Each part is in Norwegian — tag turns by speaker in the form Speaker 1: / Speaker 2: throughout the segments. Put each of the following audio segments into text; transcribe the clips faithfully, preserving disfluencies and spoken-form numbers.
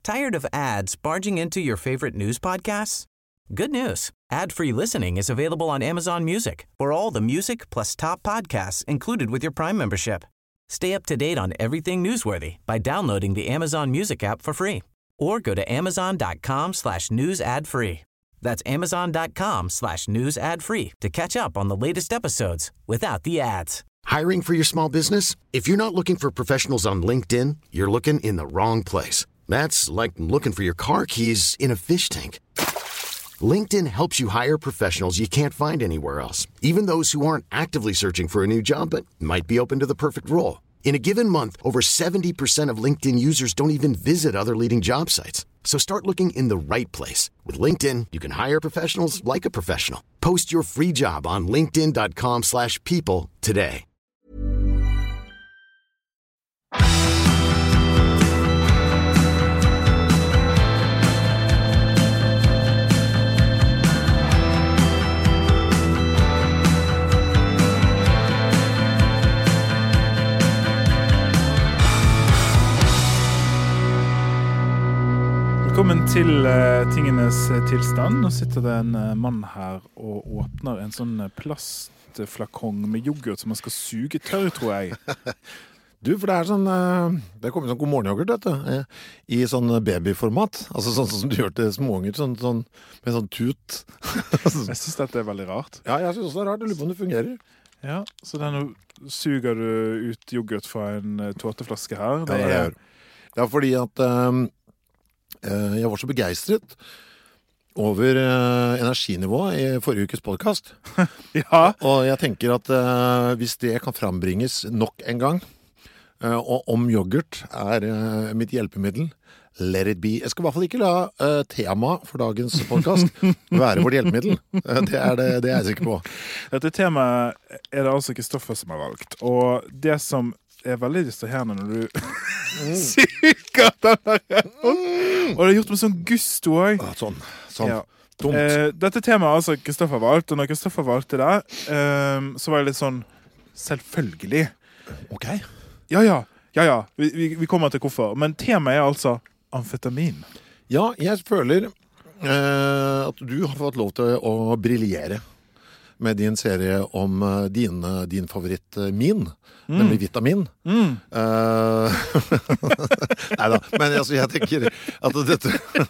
Speaker 1: Tired of ads barging into your favorite news podcasts? Good news. Ad-free listening is available on Amazon Music for all the music plus top podcasts included with your Prime membership. Stay up to date on everything newsworthy by downloading the Amazon Music app for free or go to amazon.com slash news ad free. That's amazon.com slash news ad free to catch up on the latest episodes without the ads.
Speaker 2: Hiring for your small business? If you're not looking for professionals on LinkedIn, you're looking in the wrong place. That's like looking for your car keys in a fish tank. LinkedIn helps you hire professionals you can't find anywhere else, even those who aren't actively searching for a new job but might be open to the perfect role. In a given month, over seventy percent of LinkedIn users don't even visit other leading job sites. So start looking in the right place. With LinkedIn, you can hire professionals like a professional. Post your free job on linkedin.com slash people today.
Speaker 3: Velkommen til uh, tingenes tilstand. Nå sitter det en uh, mann her og åpner en sånn plastflakong med yoghurt som man skal suge tørr, tror jeg.
Speaker 4: Du, for det er sånn, uh, det kommer sånn god morgen-yoghurt, vet du, uh, i sånn babyformat. Altså sånn som du gjør til småunger, sånn, sånn, med sånn tut.
Speaker 3: Jeg synes dette er veldig rart.
Speaker 4: Ja, jeg synes også det er rart. Jeg lurer på om det fungerer.
Speaker 3: Ja, så denne suger du ut yoghurt fra en uh, tåteflaske her.
Speaker 4: Det ja, det er det. Ja, fordi at... Um, Jeg var så begeistret over uh, energinivået i forrige ukes podcast.
Speaker 3: Ja.
Speaker 4: Og jeg tenker at uh, hvis det kan frambringes nok en gang, uh, og om yoghurt er uh, mitt hjelpemiddel, let it be. Jeg skal i hvert fall ikke la uh, tema for dagens podcast være vårt hjelpemiddel. Uh, det, er det, det er jeg sikker på.
Speaker 3: Dette temaet er det altså Kristoffer som har valgt. Og det som er veldig distraherende når du mm. syker den der. Og det har gjort med sånn gusto også.
Speaker 4: Ja, sånn, sånn.
Speaker 3: Ja.
Speaker 4: Dumt.
Speaker 3: Eh, dette temaet har altså Kristoffer valgt, og når Kristoffer valgte det, eh, så var det litt sånn selvfølgelig.
Speaker 4: Ok.
Speaker 3: Ja, ja, ja, ja. Vi, vi, vi kommer til hvorfor. Men temaet er altså amfetamin.
Speaker 4: Ja, jeg føler eh, at du har fått lov til å briljere med din serie om uh, din, uh, din favoritt uh, min, mm. nemlig vitamin.
Speaker 3: Mm.
Speaker 4: Uh, Neida, men altså, jeg tenker at dette...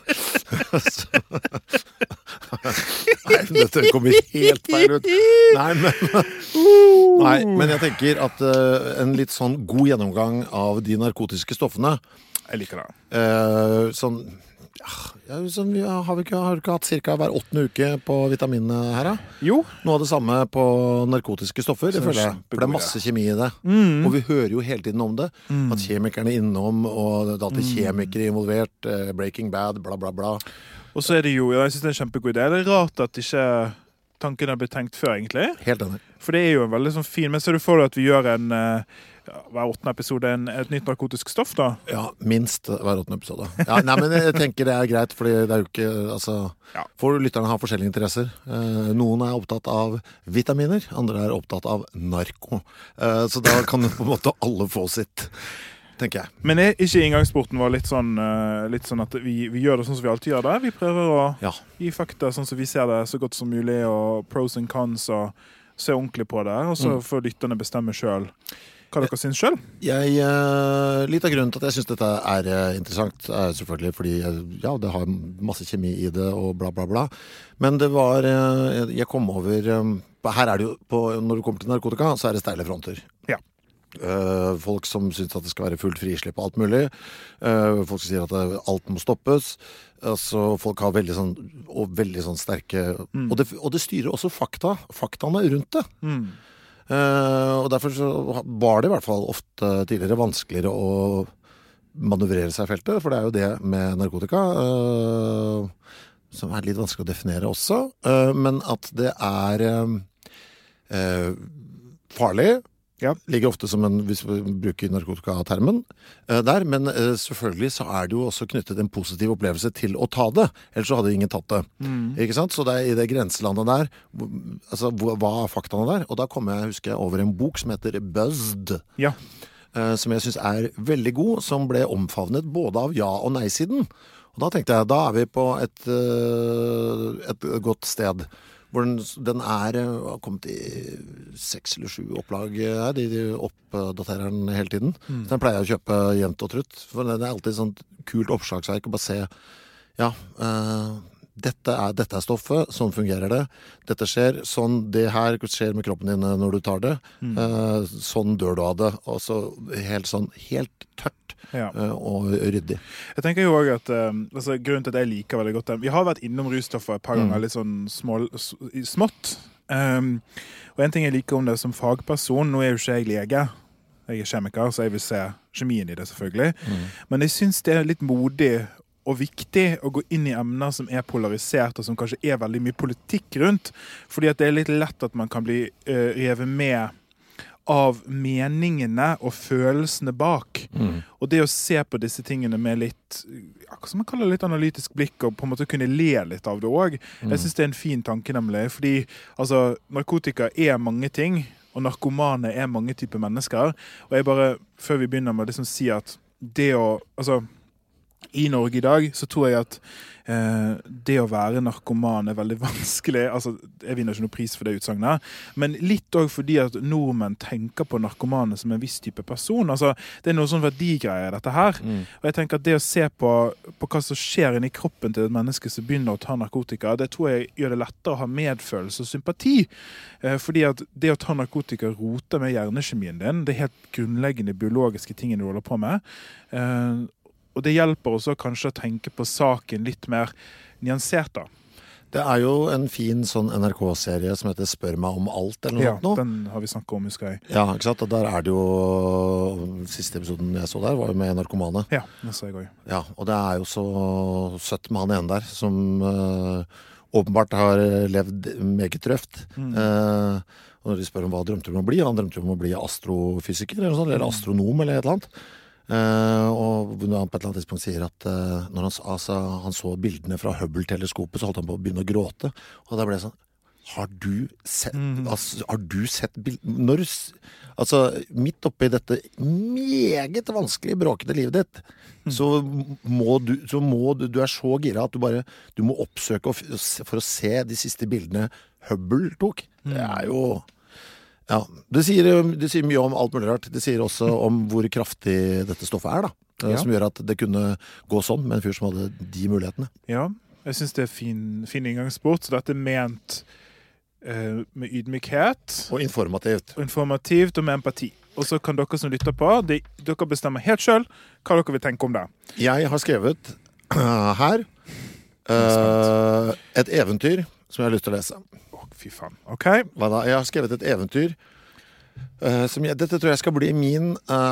Speaker 4: Nei, dette kommer helt feil ut. Nei, men, nei, men jeg tenker at uh, en litt sånn god gjennomgang av de narkotiske stoffene...
Speaker 3: Jeg liker det.
Speaker 4: Uh, sånn... Ja, sånn, vi har, vi ikke, har vi ikke hatt cirka hver åttende uke på vitaminene her da? Jo. Noe av det samme på narkotiske stoffer, det føler jeg. For det er masse kjemi i det. Mm. Og vi hører jo hele tiden om det. Mm. At kjemikerne er innom, og det er alltid kjemikere involvert, uh, Breaking Bad, bla bla bla. Og
Speaker 3: så er det jo, ja, jeg synes det er en kjempegod idé. Det er rart at ikke tanken har blitt tenkt før, egentlig.
Speaker 4: Helt enig.
Speaker 3: For det er jo en veldig sånn fin, men så er det for deg at vi gjør en... Uh, Ja, hver åttende episode en, et nytt narkotisk stoff da?
Speaker 4: Ja, minst hver åttende episode. Ja, nei, men jeg tenker det er greit, fordi det er jo ikke, altså, ja. For lytterne har forskjellige interesser. Eh, noen er opptatt av vitaminer, andre er opptatt av narko. Eh, så da kan på en måte alle få sitt, tenker jeg.
Speaker 3: Men er ikke inngangsporten var litt sånn, uh, litt sånn at vi, vi gjør det sånn som vi alltid gjør det? Vi prøver å
Speaker 4: ja.
Speaker 3: gi fakta sånn som vi ser det så godt som mulig, og pros and cons, og se ordentlig på det, og så mm. får lytterne bestemme selv. Hva dere synes selv?
Speaker 4: Jeg, uh, litt av grunnen til at jeg synes dette er uh, interessant er selvfølgelig fordi uh, ja, det har masse kjemi i det og bla bla bla. Men det var, uh, jeg kom over, um, her er det jo, på, når du kommer til narkotika, så er det steile fronter.
Speaker 3: Ja.
Speaker 4: Uh, folk som synes at det skal være fullt frislipp og alt mulig. Uh, folk som sier at det, alt må stoppes. Altså, folk har veldig sånn, og veldig sånn sterke, mm. og, det, og det styrer også fakta, faktaene rundt det. Mm. Uh, og derfor så var det i hvert fall ofte tidligere vanskeligere å manøvrere seg i feltet, for det er jo det med narkotika uh, som er litt vanskelig å definere også, uh, men at det er uh, uh, farlig, ja. Ligger ofte som en, hvis vi bruker narkotika-termen uh, der, men uh, selvfølgelig så er det jo også knyttet en positiv opplevelse til å ta det, ellers så hadde ingen tatt det. Mm. Ikke sant? Så det er i det grenselandet der, altså hva er faktaene der? Og da kom jeg, husker jeg, over en bok som heter Buzzed.
Speaker 3: Ja.
Speaker 4: eh, som jeg synes er veldig god, som ble omfavnet både av ja- og nei-siden. Og da tenkte jeg, da er vi på et, uh, et godt sted, hvor den, den er, har kommet i seks eller sju opplag her, de, de oppdaterer den hele tiden. Mm. Så den pleier jeg å kjøpe jevnt og trutt, for det er alltid sånn kult oppslagsverk å bare se, ja, uh, dette er, dette er stoffet, sånn fungerer det, dette skjer, sånn, det her skjer med kroppen din når du tar det, mm. uh, sånn dør du av det, og så helt sånn, helt tørt ja. uh, og ryddig.
Speaker 3: Jeg tenker jo også at, uh, altså, grunnen til at jeg liker veldig godt det, vi har vært innom russtoffer et par ganger, mm. litt sånn små, smått, um, og en ting jeg liker om det som fagperson, nå er jo ikke jeg lege, jeg er kjemiker, så jeg vil se kjemien i det selvfølgelig, mm. men jeg synes det er litt modig og viktig å gå inn i emner som er polarisert, og som kanskje er veldig mye politikk rundt, fordi at det er litt lett at man kan bli uh, revet med av meningene og følelsene bak. Mm. Og det å se på disse tingene med litt, ja, hva som man kaller litt analytisk blikk, og på en måte kunne le litt av det også. Mm. Jeg synes det er en fin tanke nemlig, fordi altså, narkotika er mange ting, og narkomane er mange typer mennesker, og jeg bare, før vi begynner med å liksom si at det å, altså, i Norge i dag, så tror jeg at eh, det å være narkoman er veldig vanskelig. Altså, jeg vinner ikke noe pris for det utsagnet. Men litt også fordi at nordmenn tenker på narkomane som en viss type person. Altså, det er noe sånn verdigreier dette her. Mm. Og jeg tenker at det å se på, på hva som skjer inni kroppen til et menneske som begynner å ta narkotika, det tror jeg gjør det lettere å ha medfølelse og sympati. Eh, fordi at det å ta narkotika roter med hjernekjemien din, det er helt grunnleggende biologiske tingene du holder på med. Eh, Og det hjelper også kanskje å tenke på saken litt mer nyansert da.
Speaker 4: Det er jo en fin sånn N R K-serie som heter Spør meg om alt, eller noe
Speaker 3: ja,
Speaker 4: sånt nå.
Speaker 3: Ja, den har vi snakket om, husker jeg.
Speaker 4: Ja, ikke sant? Og der er det jo, siste episoden jeg så der, var jo med narkomane.
Speaker 3: Ja, det så jeg også.
Speaker 4: Ja, og det er jo så søtt med han ene der, som uh, åpenbart har levd meget røft. Mm. Uh, og når de spør om hva drømte du om å bli, han drømte om å bli astrofysiker, eller, sånt, eller astronom, eller et eller annet. Uh, og han på et eller annet tidspunkt sier at uh, når han, altså, han så bildene fra Hubble-teleskopet, så holdt han på å begynne å gråte, og da ble det sånn, har du sett mm. altså, har du sett bildene når, altså midt oppe i dette meget vanskelig bråkete livet ditt mm. så må du så må du, du er så gira at du bare du må oppsøke for å se de siste bildene Hubble tok. Mm. Det er jo ja, det sier, det sier mye om alt mulig rart. Det sier også om hvor kraftig dette stoffet er da, ja. Som gjør at det kunne gå sånn med en fyr som hadde de mulighetene.
Speaker 3: Ja, jeg synes det er fin, fin inngangsport, så dette er ment eh, med ydmykhet.
Speaker 4: Og informativt.
Speaker 3: Og informativt og med empati. Og så kan dere som lytter på, de, dere bestemmer helt selv hva dere vil tenke om det. Jeg
Speaker 4: har skrevet uh, her uh, et eventyr som jeg har lyst til å lese.
Speaker 3: Fy faen, ok.
Speaker 4: Hva da? Jeg har skrevet et eventyr uh, som jeg, dette tror jeg skal bli min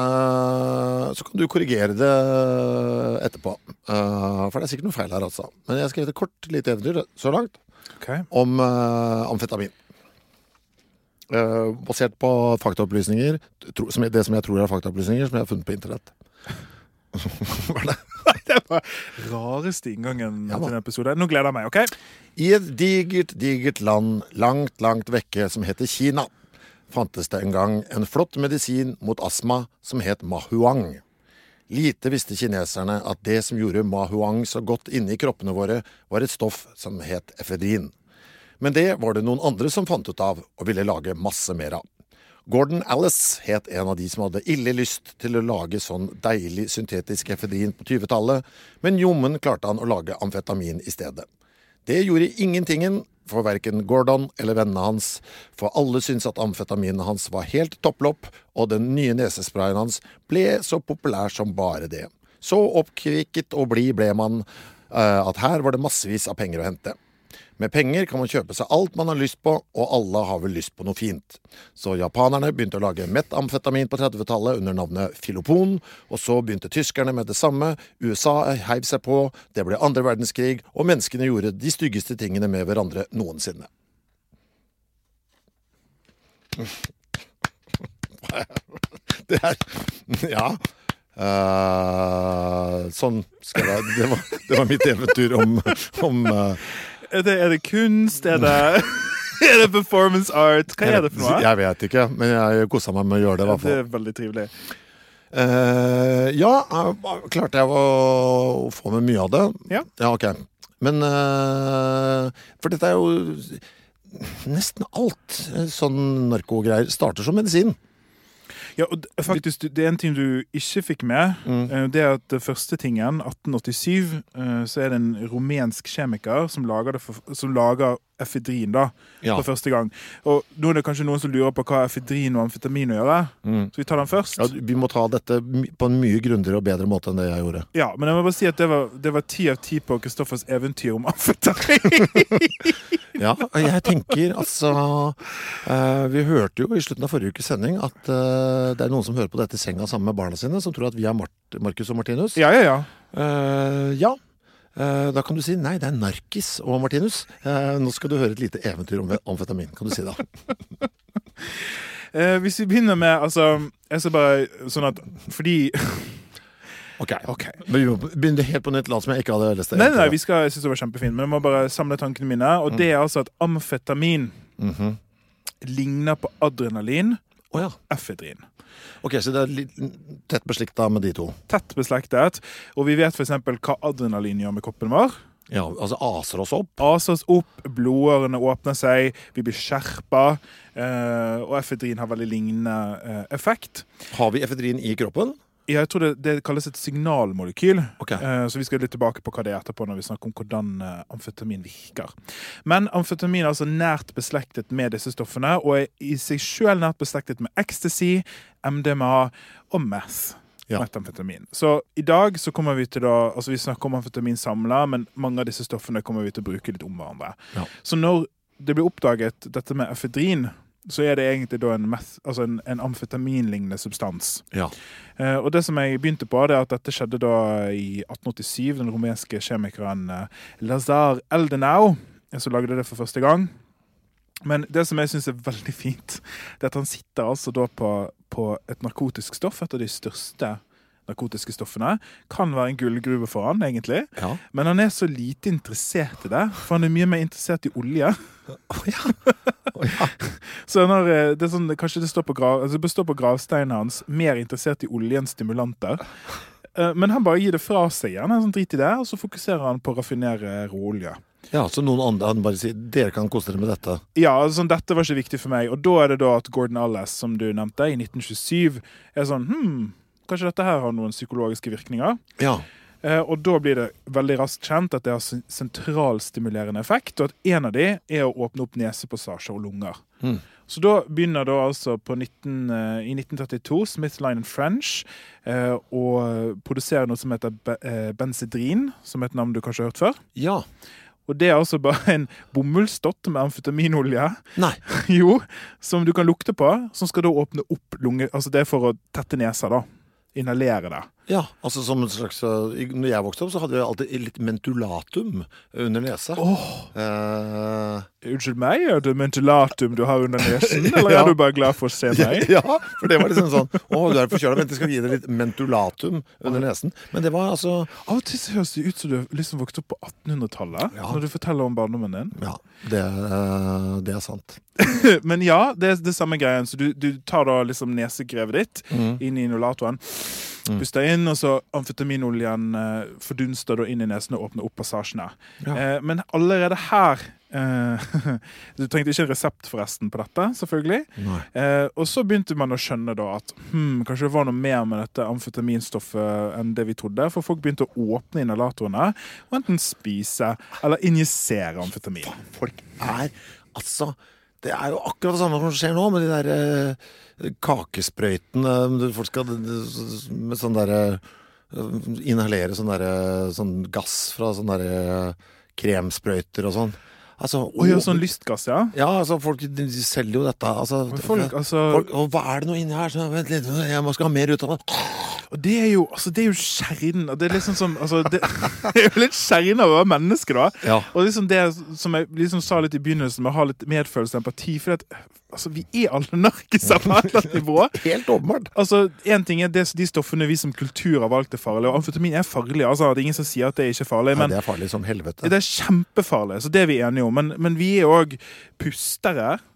Speaker 4: uh, så kan du korrigere det etterpå uh, for det er sikkert noe feil her altså. Men jeg har skrevet et kort lite eventyr så langt okay. om uh, amfetamin uh, basert på faktaopplysninger tro, som jeg, det som jeg tror er faktaopplysninger som jeg har funnet på internett. Hva er det?
Speaker 3: Det var rareste inngangen ja, til denne episode. Nå gleder jeg meg, ok?
Speaker 4: I et digert, digert land langt, langt vekke som heter Kina, fantes det en gang en flott medisin mot astma som het Mahuang. Lite visste kineserne at det som gjorde Mahuang så godt inne i kroppene våre var et stoff som het efedrin. Men det var det noen andre som fant ut av og ville lage masse mer av. Gordon Alice het en av de som hadde ille lyst til å lage sånn deilig syntetisk efedrin på tjuetallet, men jommen klarte han å lage amfetamin i stedet. Det gjorde ingentingen for hverken Gordon eller vennene hans, for alle syntes at amfetaminen hans var helt topplopp, og den nye nesesprayen hans ble så populær som bare det. Så oppkvikket og blid ble man uh, at her var det massevis av penger å hente. Med penger kan man kjøpe seg alt man har lyst på, og alle har vel lyst på noe fint. Så japanerne begynte å lage metamfetamin på trettitallet under navnet Filopon, og så begynte tyskerne med det samme, U S A heiv seg på, det ble andre verdenskrig, og menneskene gjorde de styggeste tingene med hverandre noensinne. Det er, ja... Uh, sånn skal det det var, det var mitt eventyr om, om uh,
Speaker 3: er, det, er det kunst? Er det, er det performance art? Hva er det for noe?
Speaker 4: Jeg vet ikke, men jeg kosset meg med å gjøre det i hvert fall.
Speaker 3: Det er veldig trivelig.
Speaker 4: Uh, ja, klarte jeg å, å få med mye av det.
Speaker 3: Ja.
Speaker 4: Ja, ok. Men, uh, for dette er jo nesten alt sånn narkogreier starter som medisin.
Speaker 3: Ja, og faktisk, det er en ting du ikke fikk med. Mm. Det er at det første tingen, atten åttisyv, så er det en rumensk kjemiker som lager, det for, som lager efedrin da, ja. For første gang. Og nå er det kanskje noen som lurer på hva efedrin og amfetamin å gjøre. Mm. Så vi tar den først.
Speaker 4: Ja, vi må ta dette på en mye grundigere og bedre måte enn det jeg gjorde.
Speaker 3: Ja, men jeg må bare si at det var, det var ti av ti på Kristoffers eventyr om amfetamin.
Speaker 4: Ja, jeg tenker altså uh, vi hørte jo i slutten av forrige ukes sending at uh, det er noen som hører på dette i senga sammen med barna sine, som tror at vi er Mart- Markus og Martinus.
Speaker 3: Ja, ja, ja.
Speaker 4: Uh, ja. Uh, da kan du si, nei, det er Narkis og Martinus. Uh, nå skal du høre et lite eventyr om amfetamin, kan du si da.
Speaker 3: uh, hvis vi begynner med, altså, jeg skal bare sånn at, fordi...
Speaker 4: Ok, okay. Men vi må begynne helt på nytt, la som jeg ikke hadde lest det.
Speaker 3: Nei, nei, vi skal, jeg synes det var kjempefint, men jeg må bare samle tankene mine, og mm. det er altså at amfetamin mm-hmm. ligner på adrenalin og oh, ja. Efedrin.
Speaker 4: Ok, så det er litt tett beslektet med de to.
Speaker 3: Tett beslektet, og vi vet for eksempel hva adrenalin gjør med kroppen vår.
Speaker 4: Ja, altså aser oss opp.
Speaker 3: Aser oss opp, blodårene åpner seg, vi blir skjerpet, eh, og efedrin har veldig lignende eh, effekt.
Speaker 4: Har vi efedrin i kroppen?
Speaker 3: Ja, jeg tror det, det kalles et signalmolekyl,
Speaker 4: okay.
Speaker 3: uh, så vi skal litt tilbake på hva det er etterpå når vi snakker om hvordan uh, amfetamin virker. Men amfetamin er altså nært beslektet med disse stoffene, og er i seg selv nært beslektet med ecstasy, M D M A og meth. Ja. Metamfetamin. Så i dag så kommer vi til å, altså vi snakker om amfetamin samlet, men mange av disse stoffene kommer vi til å bruke litt om hverandre. Ja. Så når det blir oppdaget dette med efedrin, så er det egentlig da en, meth, altså en, en amfetaminlignende substans.
Speaker 4: Ja.
Speaker 3: Eh, og det som jeg begynte på, det er at dette skjedde da i atten åttisyv, den rumenske kjemikeren eh, Lazar Eldenau, som lagde det for første gang. Men det som jeg synes er veldig fint, det er at han sitter altså da på, på et narkotisk stoff, et av de største narkotiske stoffene, kan være en gullgruve for han, egentlig. Ja. Men han er så lite interessert i det, for han er mye mer interessert i olje.
Speaker 4: Oh, ja. Oh, ja.
Speaker 3: Så han har, det er sånn, kanskje det står på, grav, altså det står på gravsteinen hans, mer interessert i olje enn stimulanter. Men han bare gir det fra seg igjen, han sånn drit i det, og så fokuserer han på å raffinere råolje.
Speaker 4: Ja, så noen andre han bare sier, dere kan kose dere med dette.
Speaker 3: Ja, altså, dette var ikke viktig for meg, og da er det da at Gordon Alles, som du nevnte, i nitten tjuesyv, er sånn, hmm, kanskje dette her har noen psykologiske virkninger.
Speaker 4: Ja.
Speaker 3: Eh, og da blir det veldig raskt kjent at det har sentralstimulerende effekt, og at en av de er å åpne opp nesepassasjer og lunger. Mm. Så da begynner da altså på nitten, uh, i nitten trettito Smith, Line and French uh, å produsere noe som heter be- uh, benzedrin, som er et navn du kanskje har hørt før.
Speaker 4: Ja.
Speaker 3: Og det er altså bare en bomullsdott med amfetaminolje.
Speaker 4: Nei.
Speaker 3: Jo, som du kan lukte på, som skal da åpne opp lunge, altså det er for å tette nesa da. Inhalere det.
Speaker 4: Ja, altså som en slags, når jeg vokste opp så hadde jeg alltid litt mentulatum under nesa.
Speaker 3: Åh,
Speaker 4: oh. uh,
Speaker 3: unnskyld meg, er det mentulatum du har under nesen, eller ja. Er du bare glad for å se meg?
Speaker 4: Ja, for det var liksom sånn, åh, du er forkjølet, vent, jeg skal gi deg litt mentulatum under nesen. Men det var altså...
Speaker 3: Av og til så høres det ut som du liksom vokste opp på attenhundretallet, ja. Når du forteller om barndommen din.
Speaker 4: Ja, det, uh, det er sant.
Speaker 3: Men ja, det er det samme greien, så du, du tar da liksom nesegrevet ditt mm. inn i inhalatoren, mm. puster inn, og så amfetaminoljen eh, fordunster da inn i nesen og åpner opp passasjene. Ja. Eh, men allerede her, eh, du trengte ikke en resept forresten på dette, selvfølgelig. Eh, og så begynte man å skjønne da at hmm, kanskje det var noe mer med dette amfetaminstoffet enn det vi trodde, for folk begynte å åpne inhalatorene, og enten spise eller injisere amfetamin.
Speaker 4: Folk er, altså... Det er jo akkurat det samme som skjer nå med de der eh, kakesprøytene. Folk skal med sånn der, inhalere sånn, der, sånn gass fra sånn der kremsprøyter og sånn. Altså,
Speaker 3: og, oh, ja, sånn lystgass, ja?
Speaker 4: Ja, altså, folk de selger jo dette. Altså,
Speaker 3: folk, altså...
Speaker 4: folk, og hva er det noe inni her? Så, vent litt, jeg må skal ha mer ut av det.
Speaker 3: Og det er jo, altså, det er jo kjernen. Det er liksom som, altså, det, det er jo litt kjernen av å være menneske, da. Ja. Og liksom det som jeg liksom sa litt i begynnelsen, med å ha litt medfølelse og empati, for at, altså, vi er alle narkiser på et eller annet nivå.
Speaker 4: Helt åpenbart.
Speaker 3: Altså, en ting er det, de stoffene vi som kultur har valgt er farlige, og amfetamin er farlig, altså, det er ingen som sier at det er ikke farlig, men...
Speaker 4: Ja, det er farlig som helvete.
Speaker 3: Det er kjempefarlig, så det er vi enige om, men, men vi er også pustere,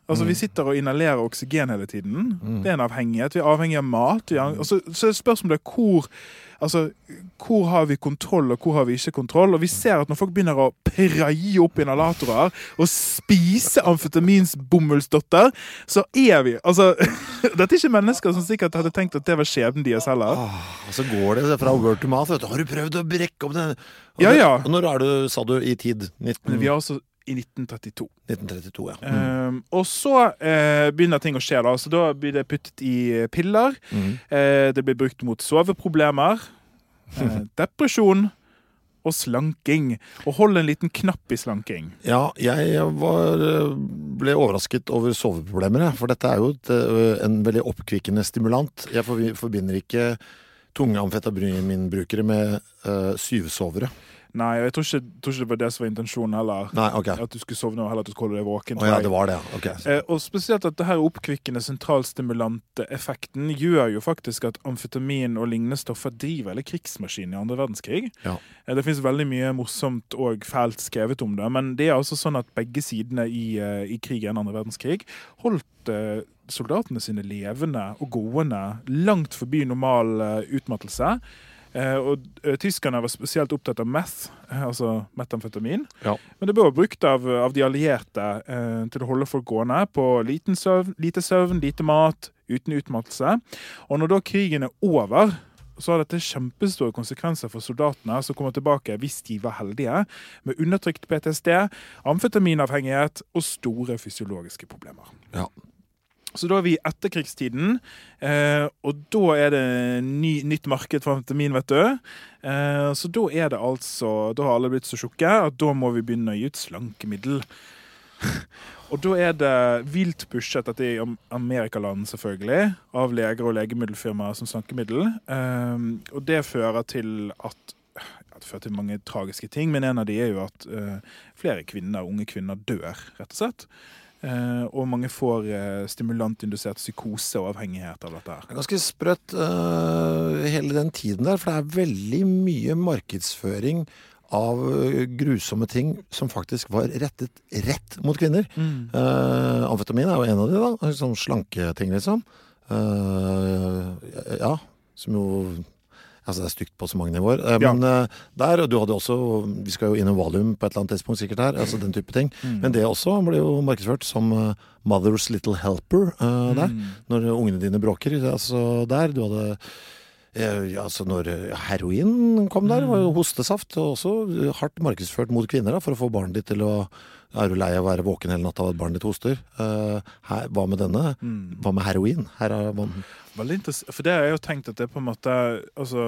Speaker 3: Altså,
Speaker 4: Mm.
Speaker 3: vi sitter og inhalerer oksygen hele tiden.
Speaker 4: Mm.
Speaker 3: Det er en avhengighet. Vi er avhengig av mat. Vi er, altså, så er spørsmålet hvor, altså, hvor har vi kontroll, og hvor har vi ikke kontroll? Og vi ser at når folk begynner å preie opp inhalatorer og spise amfetamins bomullsdotter, så er vi, altså, dette er ikke mennesker som sikkert hadde tenkt at det var skjebnen deres heller.
Speaker 4: Ah, og så går det fra word to mouth. Vet du. Har du prøvd å brekke opp den? Og
Speaker 3: Ja,
Speaker 4: det-
Speaker 3: ja.
Speaker 4: Og når er du, sa du, i tid? nitten...
Speaker 3: Vi er altså i nitten trettito.
Speaker 4: nitten trettito, ja. Mm.
Speaker 3: Um, og så eh, begynner ting å skje da. Så da blir det puttet i piller.
Speaker 4: Mm.
Speaker 3: Eh, det blir brukt mot soveproblemer, eh, depresjon og slanking. Og hold en liten knapp i slanking.
Speaker 4: Ja, jeg var, ble overrasket over soveproblemer, jeg, for dette er jo et, en veldig oppkvikkende stimulant. Jeg forbinder ikke tunge amfetaminbrukere med uh, syvsovere.
Speaker 3: Nei, jeg tror ikke, tror ikke det var det som var intensjonen heller.
Speaker 4: Nei, ok.
Speaker 3: At du skulle sovne, og heller at du skulle holde deg våken.
Speaker 4: Å ja, det var det, ok.
Speaker 3: Eh, og spesielt at det her oppkvikkende sentralstimulante effekten gjør jo faktisk at amfetamin og lignende stoffer driver hele krigsmaskinen i andre verdenskrig.
Speaker 4: Ja.
Speaker 3: Eh, det finnes veldig mye morsomt og fælt skrevet om det, men det er altså sånn at begge sidene i, uh, i krigen, andre verdenskrig, holdt uh, soldatene sine levende og gående langt forbi normal uh, utmattelse. Eh, og uh, tyskerne var spesielt opptatt av meth, eh, altså metamfetamin.
Speaker 4: Ja.
Speaker 3: Men det ble brukt av, av de allierte eh, til å holde folk gående på liten søvn, lite søvn, lite mat, uten utmattelse. Og når da krigen er over, så har dette kjempestore konsekvenser for soldatene som kommer tilbake hvis de var heldige, med undertrykt P T S D, amfetaminavhengighet og store fysiologiske problemer.
Speaker 4: Ja.
Speaker 3: Så da er vi i etterkrigstiden, eh, og da er det ny, nytt marked for amfetamin, vet du. Eh, så da er det altså, da har alle blitt så tjukke at da må vi begynne å gi ut slankemiddel. Og da er det vilt pushet dette i Amerikaland selvfølgelig, av leger og legemiddelfirmaer som slankemiddel. Eh, og det fører til at, ja, det fører til mange tragiske ting, men en av de er jo at eh, flere kvinner, unge kvinner dør, rett og slett. Uh, og mange får uh, stimulantindusert psykose og avhengighet av dette her.
Speaker 4: Det er ganske sprøtt uh, hele den tiden der, for det er veldig mye markedsføring av uh, grusomme ting som faktisk var rettet rett mot kvinner. Mm. Uh, amfetamin er jo en av de da, sånn slanketing liksom. Uh, ja, som jo... Altså det er stygt på så mange nivåer. Eh,
Speaker 3: ja.
Speaker 4: Men eh, der, og du hadde også, vi skal jo inn i Valium på et eller annet tidspunkt sikkert her, altså den type ting. Mm. Men det også ble jo markedsført som uh, Mother's Little Helper uh, der, mm. når ungene dine bråker. Altså der, du hadde, eh, altså når heroin kom der, var jo hostesaft, og også hardt markedsført mot kvinner da, for å få barnet ditt til å, er du lei av å være våken hele natta av at barnet ditt hoster? Uh, her, hva med denne? Mm. Hva med heroin? Her er man...
Speaker 3: Veldig interessant, for det har jeg jo tenkt at det på en måte, altså,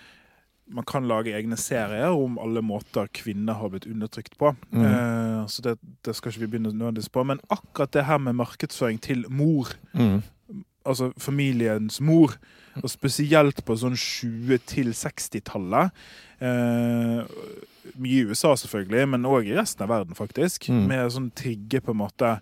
Speaker 3: man kan lage egne serier om alle måter kvinner har blitt undertrykt på. Mm. Eh, så det, det skal ikke vi begynne nødvendigvis på, men akkurat det her med markedsføring til mor, mm. altså familiens mor, og spesielt på sånn tjue til seksti-tallet, eh, mye i U S A selvfølgelig, men også i resten av verden faktisk, mm. med sånn trigge på en måte,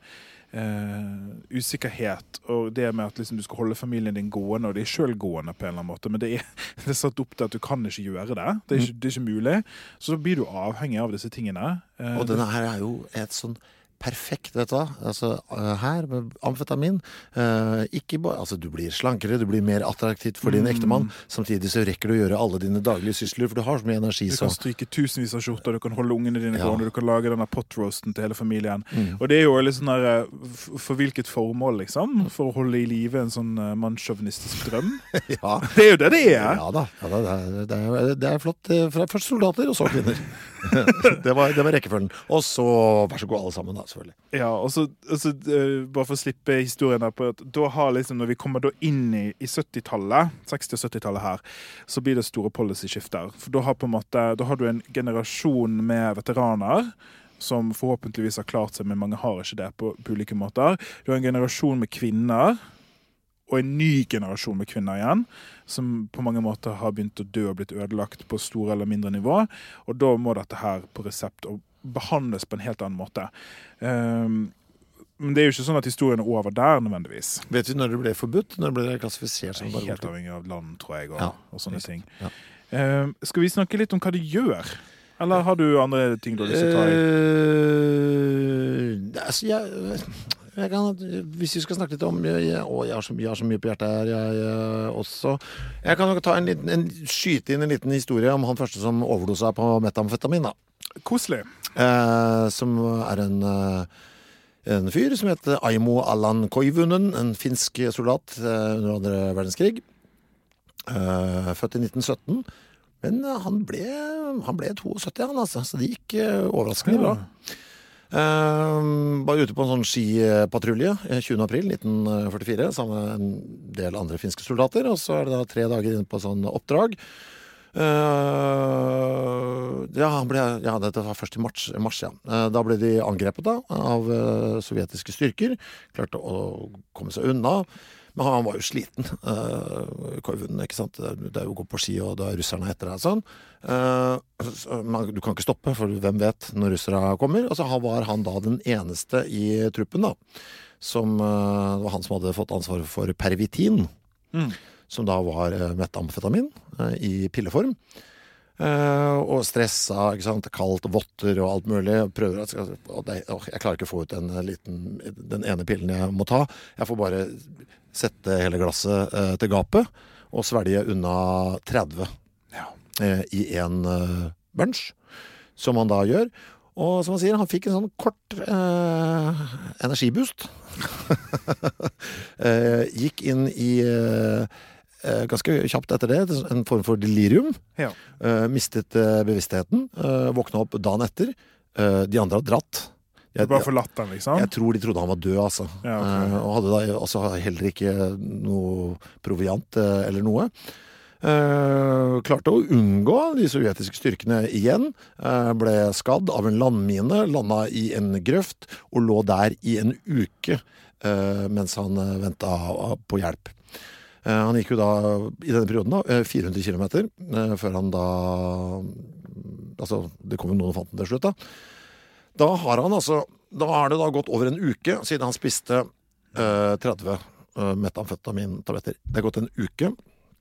Speaker 3: Uh, usikkerhet og det med at liksom, du skal holde familien din gående, og de er selv gående på en eller annen måte, men det er, det er satt opp til at du kan ikke gjøre det. Det er ikke, det er ikke mulig. Så da blir du avhengig av disse tingene. Uh,
Speaker 4: og denne her er jo et sånn perfekt, vet du hva? Altså, her med amfetamin, uh, ikke bare, altså du blir slankere, du blir mer attraktivt for din mm. ektemann, samtidig så rekker du å gjøre alle dine daglige sysler, for du har så mye energi.
Speaker 3: Du
Speaker 4: så.
Speaker 3: kan stryke tusenvis av skjorter, du kan holde ungene dine
Speaker 4: ja.
Speaker 3: gående, du kan lage denne potroasten til hele familien. Mm. Og det er jo litt sånn her, for hvilket formål, liksom? For å holde i live en sånn uh, mannssjåvinistisk drøm?
Speaker 4: ja.
Speaker 3: Det er jo det det er!
Speaker 4: Ja da, ja, da det, er, det, er, det er flott. Først soldater, og så kvinner. det, var, det var rekkefølgen. Og så, vær så god alle sammen da, selvfølgelig.
Speaker 3: Ja, og så, og så uh, bare for å slippe historien der på at da har liksom, når vi kommer da inn i, i syttitallet, seksti- og syttitallet her, så blir det store policy-skifter. For da har, på en måte, da har du en generasjon med veteraner som forhåpentligvis har klart seg, men mange har ikke det på, på ulike måter. Du har en generasjon med kvinner, og en ny generasjon med kvinner igjen, som på mange måter har begynt å dø og blitt ødelagt på store eller mindre nivå. Og da må dette her på resept og behandles på en helt annen måte. Um, men det er jo ikke sånn at historien er over der nødvendigvis.
Speaker 4: Vet du når det ble forbudt? Når det ble klassifisert som
Speaker 3: bare helt avhengig av land, tror jeg, og,
Speaker 4: ja,
Speaker 3: og sånne ting.
Speaker 4: Ja.
Speaker 3: Um, skal vi snakke litt om hva det gjør? Eller har du andre ting du har lyst til å ta i?
Speaker 4: Uh, altså, jeg... jeg kan, hvis vi skal snakke litt om jeg, jeg, å, jeg, har så, jeg har så mye på hjertet her, jeg, jeg også. Jeg kan nok ta en liten, en, skyte inn en liten historie om han første som overdosa på metamfetamin, da.
Speaker 3: Koselig.
Speaker 4: Eh, som er en, en fyr som heter Aimo Allan Koivunen, en finsk soldat eh, under andre verdenskrig. Eh, født i nitten sytten. Men han ble, han ble syttito, han altså, så det gikk eh, overraskende bra. Uh, var ute på en sånn skipatrulje tjuende april nitten førtifire sammen med en del andre finske soldater, og så er det da tre dager inn på sånn oppdrag. Uh, ja, han ble, ja, dette var først i mars, mars ja. Uh, da ble de angrepet da av uh, sovjetiske styrker, klarte å komme seg unna. Men han var jo sliten, uh, Koivunen, ikke sant? Det er jo å gå på ski, og da er russerne etter deg, sånn. Uh, man, du kan ikke stoppe, for hvem vet når russere kommer. Og så var han da den eneste i truppen da, som, uh, det var han som hadde fått ansvar for Pervitin, mm. som da var uh, metamfetamin uh, i pilleform. Uh, og stressa, ikke sant, kaldt, votter og alt mulig. Prøver at, og det, og jeg klarer ikke å få ut den, liten, den ene pillen jeg må ta. Jeg får bare sette hele glasset uh, til gapet og svelge unna tretti ja. uh, i en uh, bunch, som han da gjør. Og som han sier, han fikk en sånn kort uh, energiboost. uh, gikk inn i uh, uh, ganske kjapt etter det, en form for delirium. Ja. Uh, mistet uh, bevisstheten, uh, våkna opp dagen etter. Uh, de andre har dratt.
Speaker 3: Jeg, bare forlatt den, liksom?
Speaker 4: Jeg tror de trodde han var død, altså. Ja, okay. uh, og hadde da altså, heller ikke noe proviant uh, eller noe. Uh, klarte å unngå de sovjetiske styrkene igjen. Uh, ble skadd av en landmine, landa i en grøft og lå der i en uke uh, mens han uh, ventet på hjelp. Uh, han gikk jo da, i denne perioden da, uh, fire hundre kilometer, uh, før han da, altså det kom jo noen og fant den til slutt da. Da har han altså, da har det da gått over en uke siden han spiste uh, tretti uh, metamfetamin-tabletter. Det har gått en uke.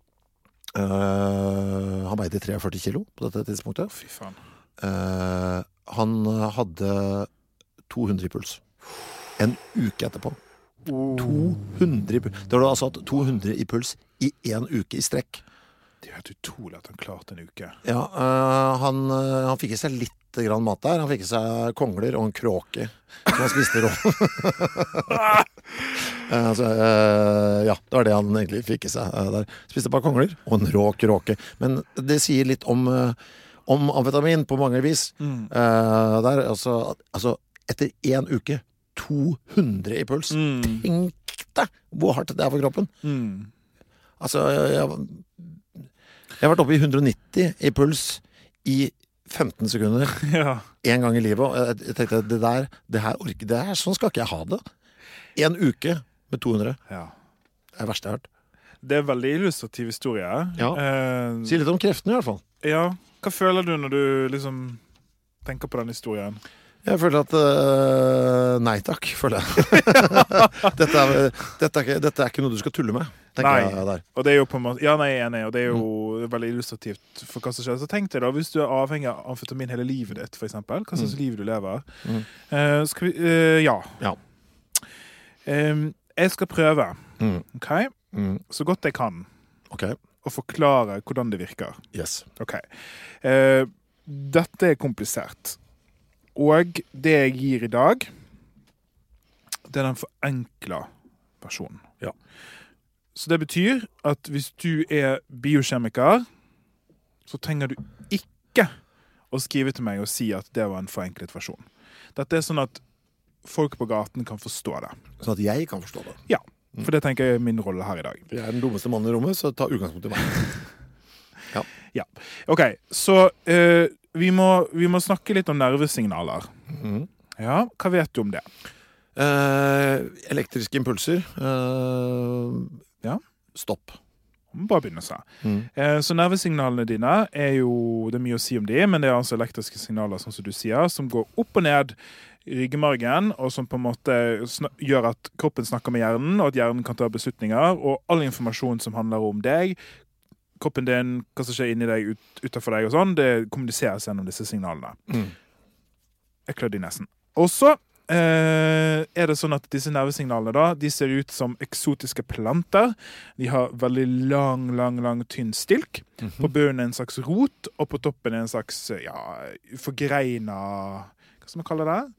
Speaker 4: Uh, han veide førti kilo på dette tidspunktet.
Speaker 3: Fy faen.
Speaker 4: Uh, han hadde to hundre i puls. En uke etterpå. Oh. to hundre i puls. Det var da altså to hundre i puls i en uke i strekk.
Speaker 3: Det er helt utrolig at han klarte en uke.
Speaker 4: Ja, uh, han, uh, han fikk i seg litt grann mat der. Han fikk i seg kongler og en kråke som han spiste rå. uh, altså, uh, ja, det var det han egentlig fikk i seg uh, der. Spiste bare kongler og en rå kråke. Men det sier litt om, uh, om amfetamin på mange vis. Mm. Uh, der, altså, altså, etter en uke, to hundre i puls. Mm. Tenk deg hvor hardt det er for kroppen. Mm. Altså, jeg, jeg, jeg har vært oppe i hundre og nitti i puls i femten sekunder ja. En gang i livet, og jeg, jeg tenkte det der, det her orker, det her, sånn skal ikke jeg ha det. En uke med to hundre. Ja. Det er det verste jeg har hørt.
Speaker 3: Det er en veldig illustrativ historie.
Speaker 4: Ja. Eh, si litt om kreftene i hvert fall.
Speaker 3: Ja, hva føler du når du liksom tenker på den historien?
Speaker 4: Jeg føler at uh, nei takk, føler jeg. dette, er, dette, er ikke, dette er ikke noe du skal tulle med, tenker nei. Jeg der.
Speaker 3: Og det er jo på en måte, ja, nei, jeg er enig, og det er jo mm. veldig illustrativt for hva som skjer. Så tenk deg da, hvis du er avhengig av amfetamin hele livet ditt, for eksempel, hva slags mm. liv du lever. Mm. Uh, skal vi, uh, ja.
Speaker 4: ja.
Speaker 3: Um, jeg skal prøve,
Speaker 4: mm.
Speaker 3: ok? Mm. Så godt jeg kan.
Speaker 4: Ok.
Speaker 3: Og forklare hvordan det virker.
Speaker 4: Yes.
Speaker 3: Ok. Uh, dette er komplisert. Og det jeg gir i dag, det er den forenkla versjonen.
Speaker 4: Ja.
Speaker 3: Så det betyr at hvis du er biokjemiker, så trenger du ikke å skrive til meg og si at det var en forenklet versjon. Dette er sånn at folk på gaten kan forstå det.
Speaker 4: Sånn at jeg kan forstå det?
Speaker 3: Ja, for det tenker jeg er min rolle her i dag.
Speaker 4: Jeg er den dummeste mannen i rommet, så ta utgangspunkt i meg.
Speaker 3: Ja. Ja. Ok, så uh, vi, må, vi må snakke litt om nervesignaler.
Speaker 4: Mm.
Speaker 3: Ja, hva vet du om det?
Speaker 4: Uh, elektriske impulser. Uh,
Speaker 3: ja.
Speaker 4: Stopp.
Speaker 3: Bare begynne seg.
Speaker 4: Mm.
Speaker 3: Uh, så nervesignalene dine er jo, det er mye å si om de, men det er altså elektriske signaler, sånn som du sier, som går opp og ned i ryggmargen, og som på en måte gjør at kroppen snakker med hjernen, og at hjernen kan ta beslutninger, og all informasjon som handler om deg, kroppen din, hva som skjer inni deg, ut, utenfor deg og sånn, det kommuniseres gjennom disse signalene.
Speaker 4: Mm.
Speaker 3: Jeg klødde i nesten. Og så eh, er det sånn at disse nervesignalene da, de ser ut som eksotiske planter. De har veldig lang, lang, lang, tynn stilk. Mm-hmm. På bunnen er en slags rot, og på toppen er en slags, ja, forgreina, hva skal man kalle det?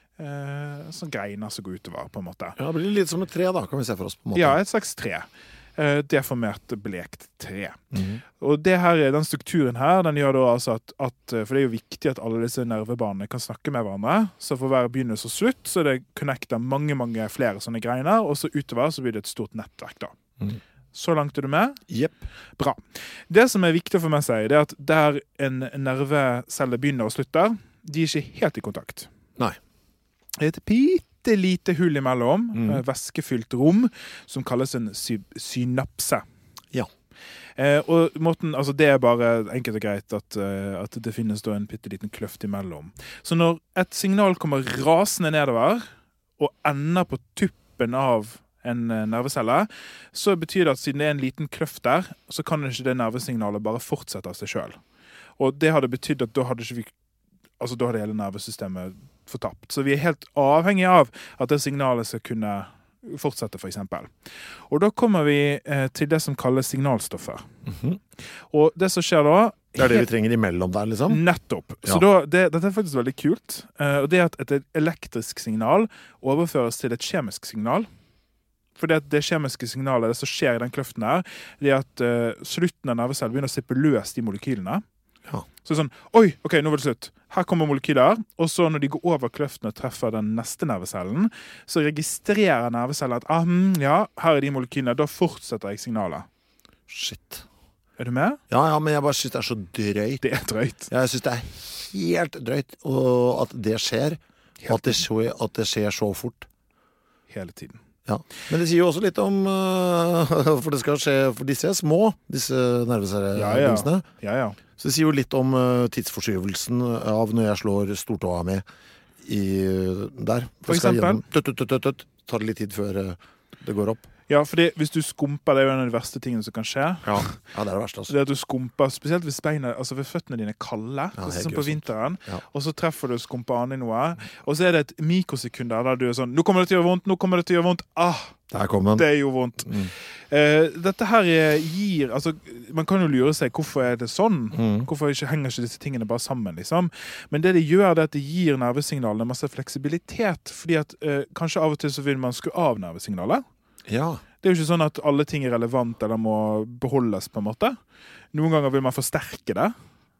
Speaker 3: Eh, sånn greiner som går utover, på en måte.
Speaker 4: Ja, det blir litt som et tre da, kan vi se for oss på en måte.
Speaker 3: Ja, et slags tre. Deformert blekt tre.
Speaker 4: Mm.
Speaker 3: Og det her, den strukturen her, den gjør da altså at, at, for det er jo viktig at alle disse nervebanene kan snakke med hverandre, så for hver begynnelse og slutt, så det connecter mange, mange flere sånne greiner, og så utover så blir det et stort nettverk da. Mm. Så langt er du med?
Speaker 4: Jepp.
Speaker 3: Bra. Det som er viktig for meg å si, det er at der en nervecelle begynner og slutter, de er ikke helt i kontakt.
Speaker 4: Nei.
Speaker 3: Det er et pit Det lite hull imellom, mm. væskefylt rom, som kalles en sy synapse.
Speaker 4: Ja.
Speaker 3: Eh, og måten, altså det er bare enkelt og greit at, uh, at det finnes da en pitteliten kløft imellom. Så når et signal kommer rasende nedover, og ender på tuppen av en uh, nervecelle, så betyr det at siden det er en liten kløft der, så kan ikke det nervesignalet bare fortsette av seg selv. Og det hadde betydd at da hadde ikke vi Altså, da har det hele nervesystemet fortapt. Så vi er helt avhengige av at det signalet skal kunne fortsette, for eksempel. Og da kommer vi eh, til det som kalles signalstoffer. Mm-hmm. Og det som skjer da...
Speaker 4: Det er det vi trenger imellom der, liksom?
Speaker 3: Nettopp.
Speaker 4: Ja.
Speaker 3: Så da, det, dette er faktisk veldig kult. Eh, og det er at et elektrisk signal overføres til et kjemisk signal. For det, det kjemiske signalet, det som skjer i den kløften her, det er at eh, slutten av nervecellen begynner å sippe løs de molekylene.
Speaker 4: Ja.
Speaker 3: Så sånn, oi, ok, nå var det slutt. Her kommer molekyler, og så når de går over kløften og treffer den neste nervecellen, så registrerer nervecellen at, ah, ja, her er de molekylene, da fortsetter jeg signalet.
Speaker 4: Shit.
Speaker 3: Er du med?
Speaker 4: Ja, ja, men jeg bare synes det er så drøyt.
Speaker 3: Det er drøyt.
Speaker 4: Jeg synes det er helt drøyt, og at det skjer, og at det, skjer, at det skjer så fort.
Speaker 3: Hele tiden.
Speaker 4: Ja, men det sier jo også litt om, uh, for det skal skje, for disse er små, disse nervecelledingene.
Speaker 3: Ja, ja. ja, ja.
Speaker 4: Så det sier jo litt om uh, tidsforskyvelsen av når jeg slår stortåa med i, uh, der.
Speaker 3: For eksempel?
Speaker 4: Tøtt, tøtt, tøtt, tøtt. Tar det litt tid før uh, det går opp.
Speaker 3: Ja, fordi hvis du skumper, det er jo en av de verste tingene som kan skje.
Speaker 4: Ja, ja det er det verste. Altså.
Speaker 3: Det er at du skumper, spesielt hvis beina, altså hvis føttene dine er kalde, ja, sånn på vinteren, ja. Og så treffer du skumper an i noe, og så er det et mikrosekunder der du er sånn, nå kommer det til å gjøre vondt, nå kommer det til å gjøre vondt, ah,
Speaker 4: der kom den.
Speaker 3: Det gjør vondt. Mm. Uh, dette her gir, altså, man kan jo lure seg, hvorfor er det sånn? Mm. Hvorfor ikke, henger ikke disse tingene bare sammen, liksom? Men det det gjør, det er at det gir nervesignalene masse fleksibilitet, fordi at uh, kanskje av og til så vil man skru av nervesignalet.
Speaker 4: Ja.
Speaker 3: Det er jo ikke sånn at alle ting er relevant eller må beholdes på en måte. Noen ganger vil man forsterke det.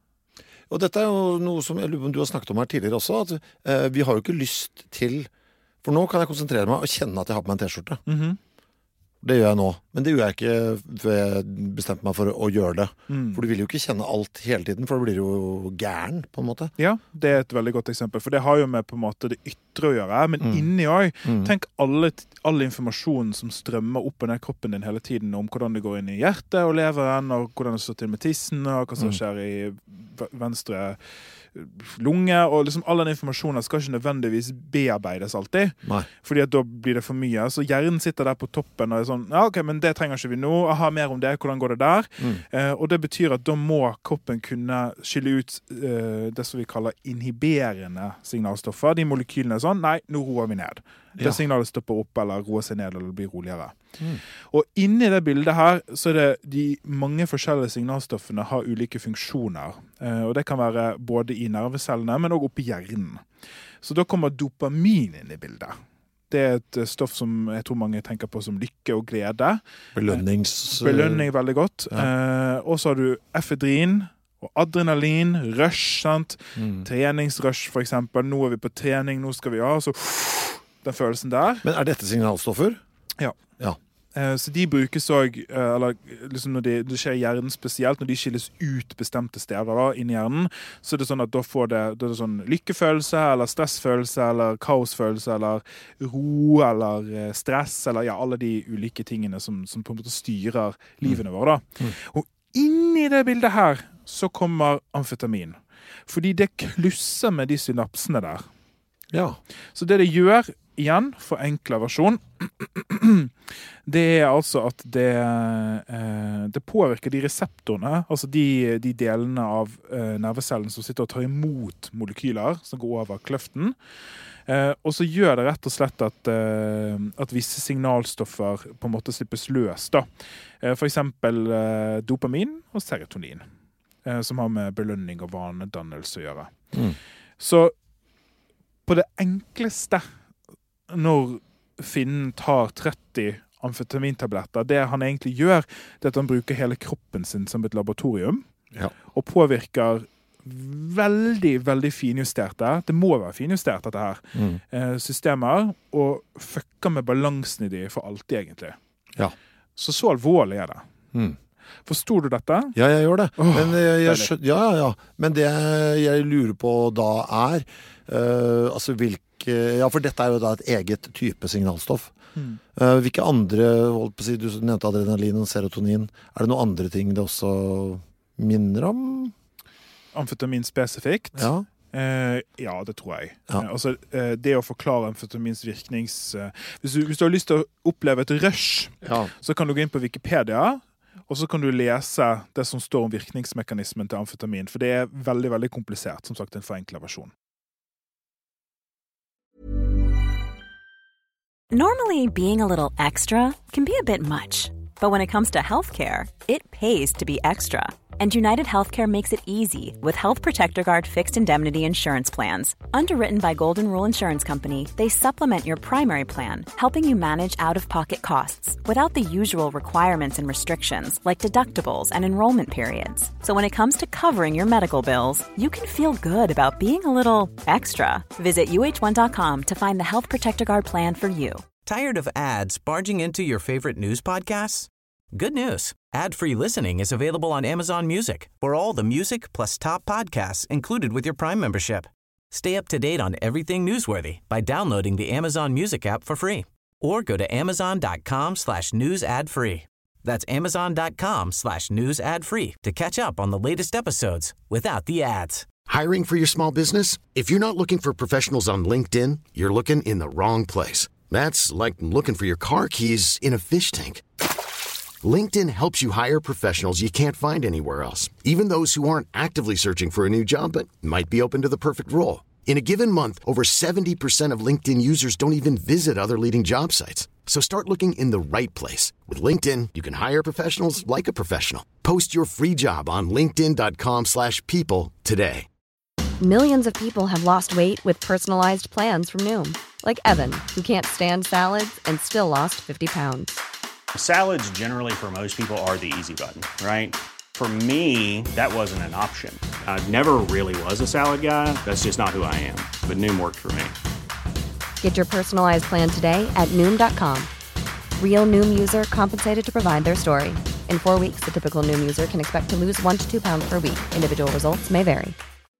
Speaker 4: Og dette er jo noe som jeg lurer på om du har snakket om her tidligere også, at eh, vi har jo ikke lyst til, for nå kan jeg konsentrere meg og kjenne at jeg har på meg en t-skjorte. Mm-hmm. Det gjør jeg nå, men det gjør jeg ikke før jeg bestemte meg for å gjøre det. Mm. For du vil jo ikke kjenne alt hele tiden, for det blir jo gæren, på en måte. Ja,
Speaker 3: det er et veldig godt eksempel, for det har jo med på en måte det ytre å gjøre, men mm. inni også, mm. tenk alle, all informasjonen som strømmer opp og ned kroppen din hele tiden, om hvordan det går inn i hjertet og leveren, og hvordan det står til med tissen, og hva som skjer i venstre lunge, og liksom all den informasjonen skal ikke nødvendigvis bearbeides alltid.
Speaker 4: Nei.
Speaker 3: Fordi at da blir det for mye. Så hjernen sitter der på toppen og er sånn, ja ok, men det trenger ikke vi nå. Aha, mer om det, hvordan går det der? Mm. Eh, og det betyr at da må kroppen kunne skille ut eh, det som vi kaller inhiberende signalstoffer. De molekylene er sånn, nei, nå roer vi ned. Det ja. Signalet stopper opp, eller roer seg ned, eller blir roligere. Mm. Og inni det bildet her, så er det de mange forskjellige signalstoffene har ulike funksjoner. Eh, og det kan være både i nervecellene, men også oppi hjernen. Så da kommer dopamin inn i bildet. Det er et stoff som jeg tror mange tenker på som lykke og glede.
Speaker 4: Belønnings...
Speaker 3: Belønning veldig godt. Ja. Eh, og så har du efedrin, og adrenalin, rush, sant? Mm. Treningsrush for eksempel. Nå er vi på trening, nå skal vi ha, så den følelsen der.
Speaker 4: Men er dette signalstoffer?
Speaker 3: Ja.
Speaker 4: Ja.
Speaker 3: Eh, så de brukes også, eh, eller liksom når det, det skjer i hjernen spesielt, når de skilles ut bestemte steder da, inn i hjernen, så er det sånn at da får det, da er det sånn lykkefølelse, eller stressfølelse, eller kaosfølelse, eller ro, eller eh, stress, eller ja, alle de ulike tingene som, som på en måte styrer livene våre da. Mm. Og inni det bildet her, så kommer amfetamin. Fordi det klusser med de synapsene der.
Speaker 4: Ja.
Speaker 3: Så det det gjør, igjen, forenklet versjon, det er altså at det, eh, det påvirker de reseptorene, altså de, de delene av eh, nervecellen som sitter og tar imot molekyler som går over kløften. Eh, og så gjør det rett og slett at, eh, at visse signalstoffer på en måte slippes løs. Da. Eh, for eksempel eh, dopamin og serotonin, eh, som har med belønning og vanedannelse å gjøre.
Speaker 4: Mm.
Speaker 3: Så på det enkleste, når finnen tar tretti amfetamintabletter, det han egentlig gjør, det er at han bruker hele kroppen sin som et laboratorium,
Speaker 4: Ja.
Speaker 3: og påvirker veldig, veldig finjusterte, det må være finjustert dette her,
Speaker 4: Mm.
Speaker 3: eh, systemer, og fucker med balansen i de for alltid egentlig.
Speaker 4: Ja.
Speaker 3: Så så alvorlig er det.
Speaker 4: Mm.
Speaker 3: Forstod du dette?
Speaker 4: Ja, jeg gjør det.
Speaker 3: Åh,
Speaker 4: Men jeg, jeg
Speaker 3: deilig.
Speaker 4: skjø- ja, ja, ja. Men det jeg lurer på da er, eh, altså hvilke, ja, for dette er jo da et eget type signalstoff.
Speaker 3: Mm.
Speaker 4: Eh, hvilke andre, holdt på å si, du nevnte adrenalin og serotonin, er det noen andre ting det også minner om?
Speaker 3: Amfetamin spesifikt?
Speaker 4: Ja.
Speaker 3: Eh, ja, det tror jeg.
Speaker 4: Ja.
Speaker 3: Eh, altså, eh, det å forklare amfetamins virknings... Eh, hvis, du, hvis du har lyst til å oppleve et rush,
Speaker 4: Ja.
Speaker 3: så kan du gå inn på Wikipedia, og så kan du lese det som står om virkningsmekanismen til amfetamin, for det er veldig, veldig komplisert, som sagt, en forenklet versjon.
Speaker 5: Normally, being a little extra can be a bit much, but when it comes to healthcare, it pays to be extra. And United Healthcare makes it easy with Health Protector Guard fixed indemnity insurance plans. Underwritten by Golden Rule Insurance Company, they supplement your primary plan, helping you manage out-of-pocket costs without the usual requirements and restrictions like deductibles and enrollment periods. So when it comes to covering your medical bills, you can feel good about being a little extra. Visit U H one dot com to find the Health Protector Guard plan for you.
Speaker 1: Tired of ads barging into your favorite news podcasts? Good news. Ad-free listening is available on Amazon Music for all the music plus top podcasts included with your Prime membership. Stay up to date on everything newsworthy by downloading the Amazon Music app for free or go to amazon.com slash news ad free. That's amazon.com slash news ad free to catch up on the latest episodes without the ads.
Speaker 2: Hiring for your small business? If you're not looking for professionals on LinkedIn, you're looking in the wrong place. That's like looking for your car keys in a fish tank. LinkedIn helps you hire professionals you can't find anywhere else, even those who aren't actively searching for a new job but might be open to the perfect role. In a given month, over seventy percent of LinkedIn users don't even visit other leading job sites. So start looking in the right place. With LinkedIn, you can hire professionals like a professional. Post your free job on linkedin.com slash people today.
Speaker 6: Millions of people have lost weight with personalized plans from Noom. Like Evan, who can't stand salads and still lost fifty pounds.
Speaker 7: Salads generally for most people are the easy button, right? For me, that wasn't an option. I never really was a salad guy. That's just not who I am. But Noom worked for me.
Speaker 6: Get your personalized plan today at Noom dot com. Real Noom user compensated to provide their story. In four weeks, the typical Noom user can expect to lose one to two pounds per week. Individual results may vary.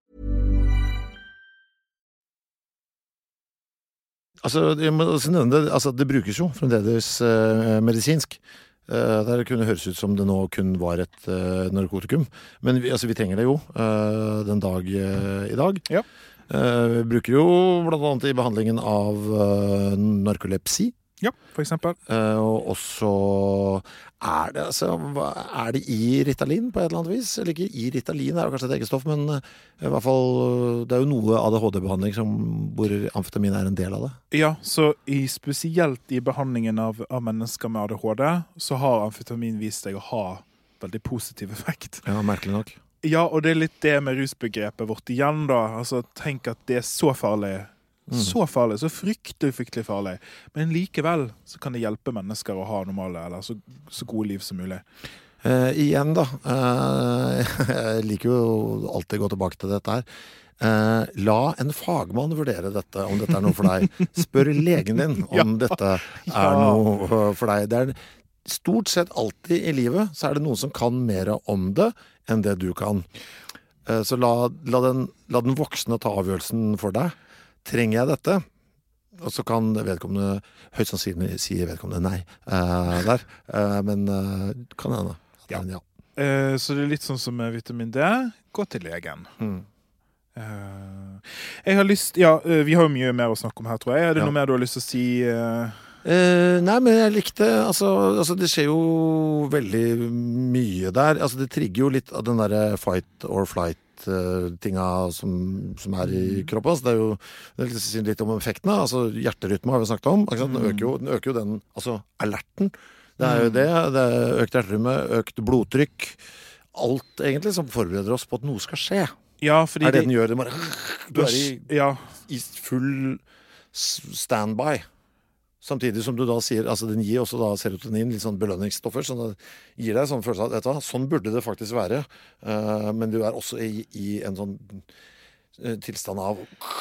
Speaker 4: Altså, jeg må også nevne det, altså, det brukes jo fremdeles eh, medisinsk. Eh, der kunne høres ut som det nå kun var et eh, narkotikum. Men vi, altså, vi trenger det jo eh, den dag eh, i dag.
Speaker 3: Ja.
Speaker 4: Eh, vi bruker jo blant annet i behandlingen av eh, narkolepsi.
Speaker 3: Ja, for eksempel.
Speaker 4: Eh, og også er det, altså, hva- er det i Ritalin på et eller annet vis? Eller ikke i Ritalin, er jo kanskje et eget stoff, men eh, i hvert fall, det er jo noe A D H D-behandling som, hvor amfetamin er en del av det.
Speaker 3: Ja, så i, spesielt i behandlingen av, av mennesker med A D H D, så har amfetamin vist seg å ha veldig positiv effekt.
Speaker 4: Ja, merkelig nok.
Speaker 3: Ja, og det er litt det med rusbegrepet vårt igjen da. Altså, tenk at det er så farlig. Så farlig, så fryktelig, fryktelig farlig. Men likevel så kan det hjelpe mennesker å ha normale, eller så, så gode liv som mulig.
Speaker 4: Eh, igjen da, eh, jeg liker jo alltid å gå tilbake til dette her. Eh, la en fagmann vurdere dette, om dette er noe for deg. Spør legen din om
Speaker 3: Ja.
Speaker 4: dette er
Speaker 3: Ja.
Speaker 4: noe eh, for deg. Det er stort sett alltid i livet, så er det noen som kan mer om det enn det du kan. Eh, så la, la, den, la den voksne ta avgjørelsen for deg. Trenger jeg dette? Og så kan vedkommende høyst sannsynlig si vedkommende nei eh, der. Eh, men eh, kan hende. at det er en Ja.
Speaker 3: Eh, så det er litt sånn som med vitamin D. Gå til legen.
Speaker 4: Mm.
Speaker 3: Eh, Jeg har lyst, ja, vi har jo mye mer å snakke om her, tror jeg. Er det
Speaker 4: Ja.
Speaker 3: noe mer du har lyst til å si? Uh...
Speaker 4: Eh, nei, men jeg likte, altså, altså det skjer jo veldig mye der. Altså det trigger jo litt av den der fight or flight-tinga som, som er i kroppen. Altså det er jo det er litt, litt om effektene. Altså hjerterytme har vi snakket om. Den øker jo den, øker jo den altså alerten. Det er jo det. Det er økt hjerterytme, økt blodtrykk. Alt egentlig som forbereder oss på at noe skal skje.
Speaker 3: Ja, fordi
Speaker 4: er det
Speaker 3: de...
Speaker 4: den gjør det bare, du er i,
Speaker 3: ja.
Speaker 4: i full standby. Samtidig som du da sier, altså den gir også da serotonin, litt sånn belønningsstoffer, sånn at det gir deg sånn følelse av, vet du hva, sånn burde det faktisk være, uh, men du er også i, i en sånn uh, tilstand av,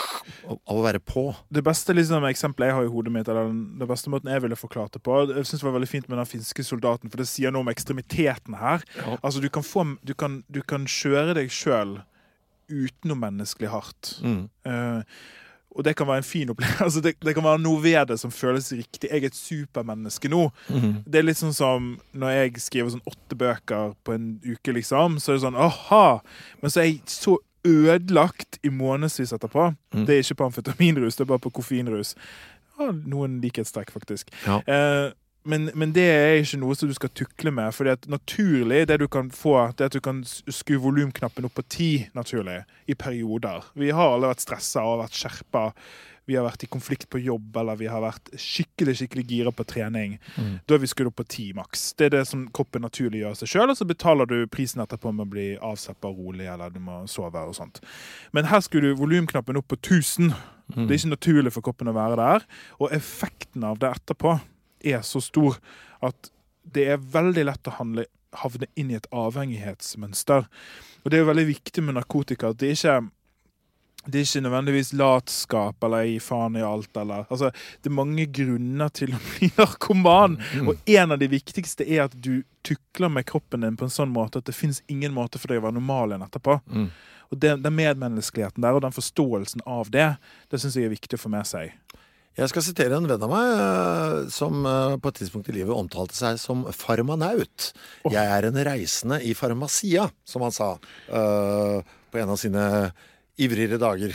Speaker 4: av å være på.
Speaker 3: Det beste liksom, eksempelet jeg har i hodet mitt, eller den, den beste måten jeg ville forklart det på, jeg synes det var veldig fint med den finske soldaten, for det sier noe om ekstremiteten her. Ja. Altså du kan, få, du, kan, du kan kjøre deg selv utenom menneskelig hardt. Mm. Uh, Og det kan være en fin opplevelse. Altså det, det kan være noe ved det som føles riktig. Jeg er et supermenneske nå. Mm-hmm. Det er litt sånn som når jeg skriver sånn åtte bøker på en uke, liksom, så er det sånn, aha! Men så er jeg så ødelagt i månedsvis etterpå. Mm. Det er ikke på amfetaminrus, det er bare på koffeinrus. Ja, noen likhetstrekk, faktisk. Ja. Eh, Men, men det er ikke noe som du skal tukle med, fordi at naturlig, det du kan få, det er at du kan skru volumknappen opp på ti, naturlig, i perioder. Vi har alle vært stresset og vært skjerpet, vi har vært i konflikt på jobb, eller vi har vært skikkelig, skikkelig gira på trening. Mm. Da er vi skrudd opp på ti maks. Det er det som kroppen naturlig gjør seg selv, og så betaler du prisen etterpå med å bli avslappet rolig, eller du må sove og sånt. Men her skrur du volumknappen opp på tusen. Mm. Det er ikke naturlig for kroppen å være der, og effekten av det etterpå er så stor at det er veldig lett å handle, havne inn i et avhengighetsmønster. Og det er jo veldig viktig med narkotika at det er ikke, det er ikke nødvendigvis latskap eller gi faen i alt. Eller, altså, det er mange grunner til å bli narkoman. Mm. Og en av de viktigste er at du tukler med kroppen din på en sånn måte at det finnes ingen måte for deg å være normal igjen etterpå. Mm. Og den, den medmenneskeligheten der og den forståelsen av det, det synes jeg er viktig å få med seg.
Speaker 4: Jeg skal sitere en venn av meg som på et tidspunkt i livet omtalte seg som farmanaut. Oh. Jeg er en reisende i farmasia, som han sa uh, på en av sine ivrigere dager.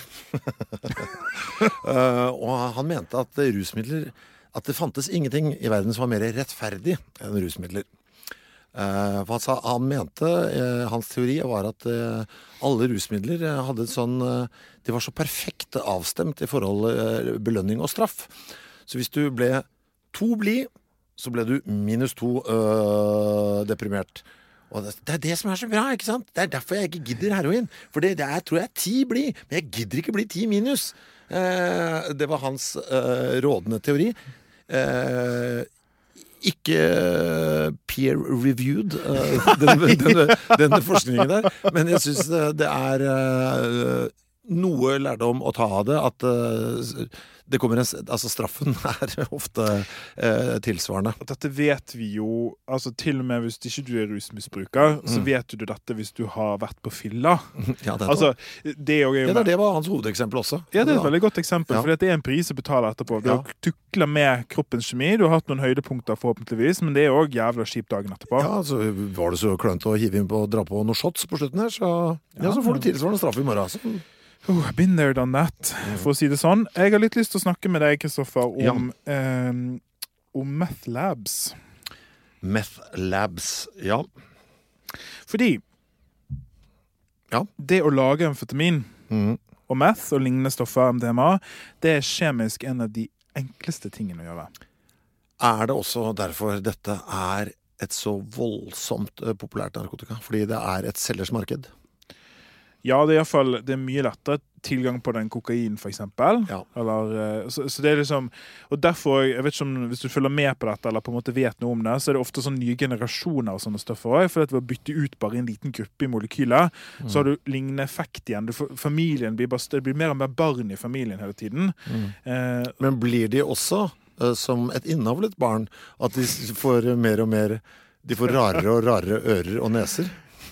Speaker 4: uh, og han mente at rusmidler, at det fantes ingenting i verden som var mer rettferdig enn rusmidler. Uh, han, sa, han mente, uh, hans teori var at uh, alle rusmidler uh, hadde sånn, uh, de var så perfekt avstemt i forhold uh, belønning og straff. Så hvis du ble to blid, så ble du minus to uh, deprimert. Og det, det er det som er så bra, ikke sant? Det er derfor jeg ikke gidder heroin. For det, det er, tror jeg er ti blid, men jeg gidder ikke bli ti minus. Uh, det var hans uh, rådende teori. Uh, ikke peer-reviewed, uh, denne, denne, denne forskningen der. Men jeg synes det er uh, noe lærdom å ta av det, at uh, det kommer en, altså straffen er ofte uh, tilsvarende.
Speaker 3: Dette vet vi jo, altså til og med hvis ikke du er rusmisbruker, mm. så vet du dette hvis du har vært på fylla.
Speaker 4: Ja, det,
Speaker 3: altså, det, er jo,
Speaker 4: ja, det var hans hovedeksempel også.
Speaker 3: Ja, det er et veldig godt eksempel, ja. For det er en pris å betale etterpå. Du ja. har tuklet med kroppens kjemi, du har hatt noen høydepunkter forhåpentligvis, men det er også jævla kjipt dagen etterpå.
Speaker 4: Ja, så var det så klønt å hive inn på å dra på noen shots på slutten her, så, ja, så får du tilsvarende straff i morgen. Så.
Speaker 3: Oh, I've been there, done that, for å si det sånn. Jeg har litt lyst til å snakke med deg, Kristoffer, om, ja. um, om Meth Labs.
Speaker 4: Meth Labs, ja.
Speaker 3: Fordi
Speaker 4: ja.
Speaker 3: det å lage amfetamin mm. og meth og lignende stoffer, M D M A, det er kjemisk en av de enkleste tingene å gjøre.
Speaker 4: Er det også derfor dette er et så voldsomt uh, populært narkotika? Fordi det er et selgers marked?
Speaker 3: Ja, det er i hvert fall, det er mye lettere tilgang på den kokain, for eksempel.
Speaker 4: Ja.
Speaker 3: Eller, så, så det er liksom, og derfor, jeg vet ikke om, hvis du følger med på dette, eller på en måte vet noe om det, så er det ofte sånn nye generasjoner og sånne stoffer også, for at ved å bytte ut bare en liten gruppe i molekyler, mm. så har du lignende effekt igjen. Du, familien blir bare, det blir mer og mer barn i familien hele tiden. Mm. Eh,
Speaker 4: Men blir de også, uh, som et innavlet barn, at de får mer og mer, de får rarere og rarere ører og neser?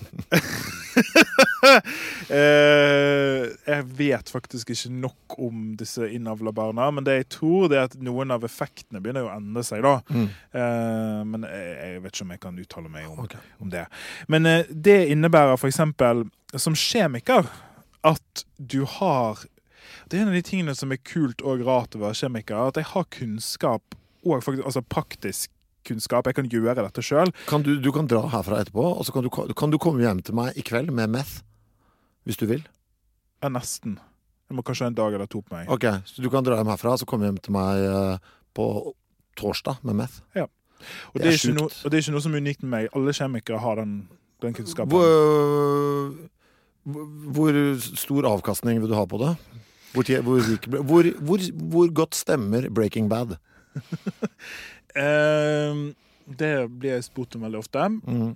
Speaker 3: uh, jeg vet faktisk ikke nok om disse innavla barna, men det jeg tror det er at noen av effektene begynner å endre seg da. Mm. Uh, men jeg, jeg vet ikke om jeg kan uttale meg om, okay. om det. Men uh, det innebærer for eksempel som kjemiker at du har Det er en av de tingene som er kult og rart å være kjemiker, at jeg har kunnskap, og faktisk, altså praktisk kunnskap. Jeg kan gjøre dette selv.
Speaker 4: Kan du, du kan dra herfra etterpå, og så kan du, kan du komme hjem til meg i kveld med meth, hvis du vil?
Speaker 3: Ja, nesten. Jeg må kanskje en dag eller to på meg.
Speaker 4: Ok, så du kan dra hjem herfra, så komme hjem til meg uh, på torsdag med meth.
Speaker 3: Ja. Og det,
Speaker 4: det
Speaker 3: er
Speaker 4: er
Speaker 3: ikke no, og det er ikke noe som er unikt med meg. Alle kjemikere har den, den kunnskapen.
Speaker 4: Hvor, hvor stor avkastning vil du ha på det? Hvor, hvor, hvor, hvor, hvor godt stemmer Breaking Bad?
Speaker 3: uh, det blir jeg spurt om veldig ofte.
Speaker 4: Mm.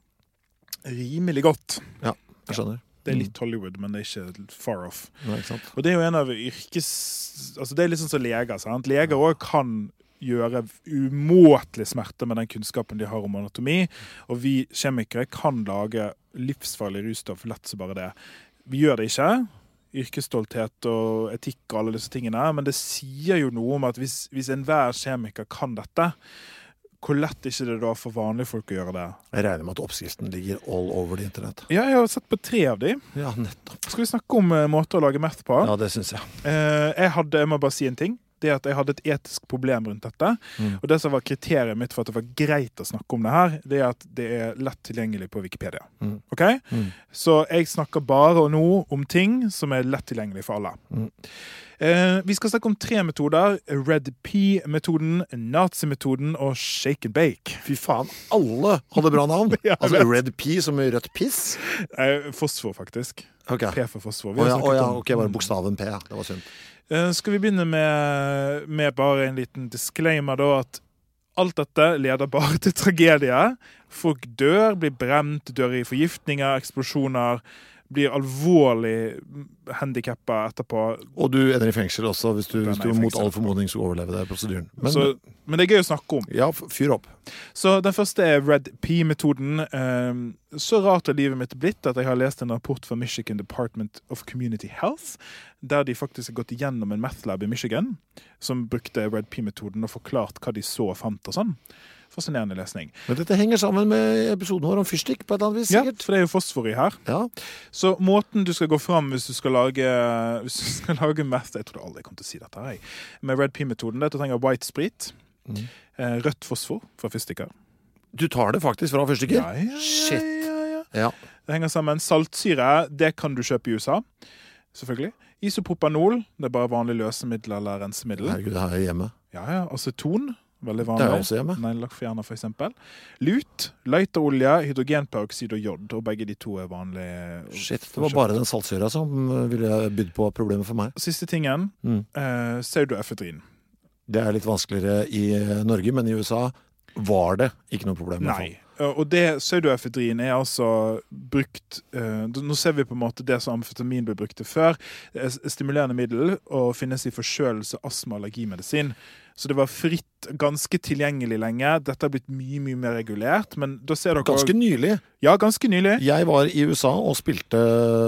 Speaker 3: Rimelig godt.
Speaker 4: Ja, jeg skjønner.
Speaker 3: Det er litt Hollywood, men det er ikke far off.
Speaker 4: Nei, ikke sant?
Speaker 3: Og det er jo en av yrkes... Altså det er litt sånn som leger, sant? Leger også kan gjøre umåtelig smerte med den kunnskapen de har om anatomi, og vi kjemikere kan lage livsfarlig russtoff lett så bare det. Vi gjør det ikke, yrkesstolthet og etikk og alle disse tingene, men det sier jo noe om at hvis, hvis enhver kjemiker kan dette, hvor lett er ikke det da for vanlige folk å gjøre det?
Speaker 4: Jeg regner med at oppskriften ligger all over det internett.
Speaker 3: Ja, jeg har sett på tre av de.
Speaker 4: Ja, nettopp.
Speaker 3: Skal vi snakke om uh, måter å lage meth på?
Speaker 4: Ja, det synes jeg.
Speaker 3: Uh, jeg hadde, jeg må bare si en ting. Det at jeg hadde et etisk problem rundt dette. Mm. Og det som var kriteriet mitt for at det var greit å snakke om det her, det er at det er lett tilgjengelig på Wikipedia. Mm. Ok? Mm. Så jeg snakker bare nå om ting som er lett tilgjengelig for alle. Mm. Eh, vi skal snakke om tre metoder. Red P-metoden, Nazi-metoden og Shake and Bake.
Speaker 4: Fy faen, alle hadde bra navn. Ja, altså Red P som i rødt piss?
Speaker 3: Eh, fosfor, faktisk.
Speaker 4: Okay.
Speaker 3: P for fosfor.
Speaker 4: Åja, oh, ja, oh, ja, ok, bare bokstaven P, ja. Det var synd.
Speaker 3: Eh, skal vi begynne med, med bare en liten disclaimer da, at alt dette leder bare til tragedier. Folk dør, blir brent, dør i forgiftninger, eksplosjoner, blir alvorlig handikappet etterpå.
Speaker 4: Og du ender i fengsel også, hvis du, hvis du mot all formodning skal overleve det prosedyren. Men,
Speaker 3: så, men det er gøy å snakke om.
Speaker 4: Ja, fyr opp.
Speaker 3: Så den første er Red P-metoden. Um, så rart er livet mitt blitt at jeg har lest en rapport fra Michigan Department of Community Health, der de faktisk har gått igjennom en meth lab i Michigan, som brukte Red P-metoden og forklart hva de så og fant og sånn. Fascinerende lesning.
Speaker 4: Men dette henger sammen med episoden vår om fyrstikk på et eller annet vis, sikkert?
Speaker 3: Ja, for det er jo fosfor i her.
Speaker 4: Ja. Så
Speaker 3: måten du skal gå fram hvis du skal lage, hvis du skal lage meth, jeg tror aldri jeg kommer til å si dette her, med Red P-metoden, det er at du trenger white sprit, mm. rødt fosfor fra fyrstikker.
Speaker 4: Du tar det faktisk fra fyrstikker?
Speaker 3: Ja, ja, ja.
Speaker 4: Shit.
Speaker 3: Ja, ja.
Speaker 4: Ja.
Speaker 3: Det henger sammen. Saltsyre, det kan du kjøpe i U S A, selvfølgelig. Isopropanol, det er bare vanlig løsemiddel eller rensemiddel.
Speaker 4: Herregud, det her er hjemme.
Speaker 3: Ja, ja. Aceton, veldig vanlig.
Speaker 4: Det er også hjemme.
Speaker 3: Neglelakkfjerner for eksempel. Lut, lighterolje, hydrogenperoksid og jod, og begge de to er vanlige.
Speaker 4: Shit, det var bare den saltsyra som ville bydd på problemet for meg.
Speaker 3: Siste tingen, mm. eh, pseudoefedrin.
Speaker 4: Det er litt vanskeligere i Norge, men i U S A var det ikke noe problem.
Speaker 3: Nei, og det pseudoefedrin er altså brukt, uh, nå ser vi på en måte det som amfetamin ble brukt til før, stimulerende middel, og finnes i forkjølelse, astma og allergimedisin. Så det var fritt, ganske tilgjengelig lenge. Dette har blitt mye, mye mer regulert, men da ser dere...
Speaker 4: Ganske nylig.
Speaker 3: Ja, ganske nylig.
Speaker 4: Jeg var i U S A og spilte,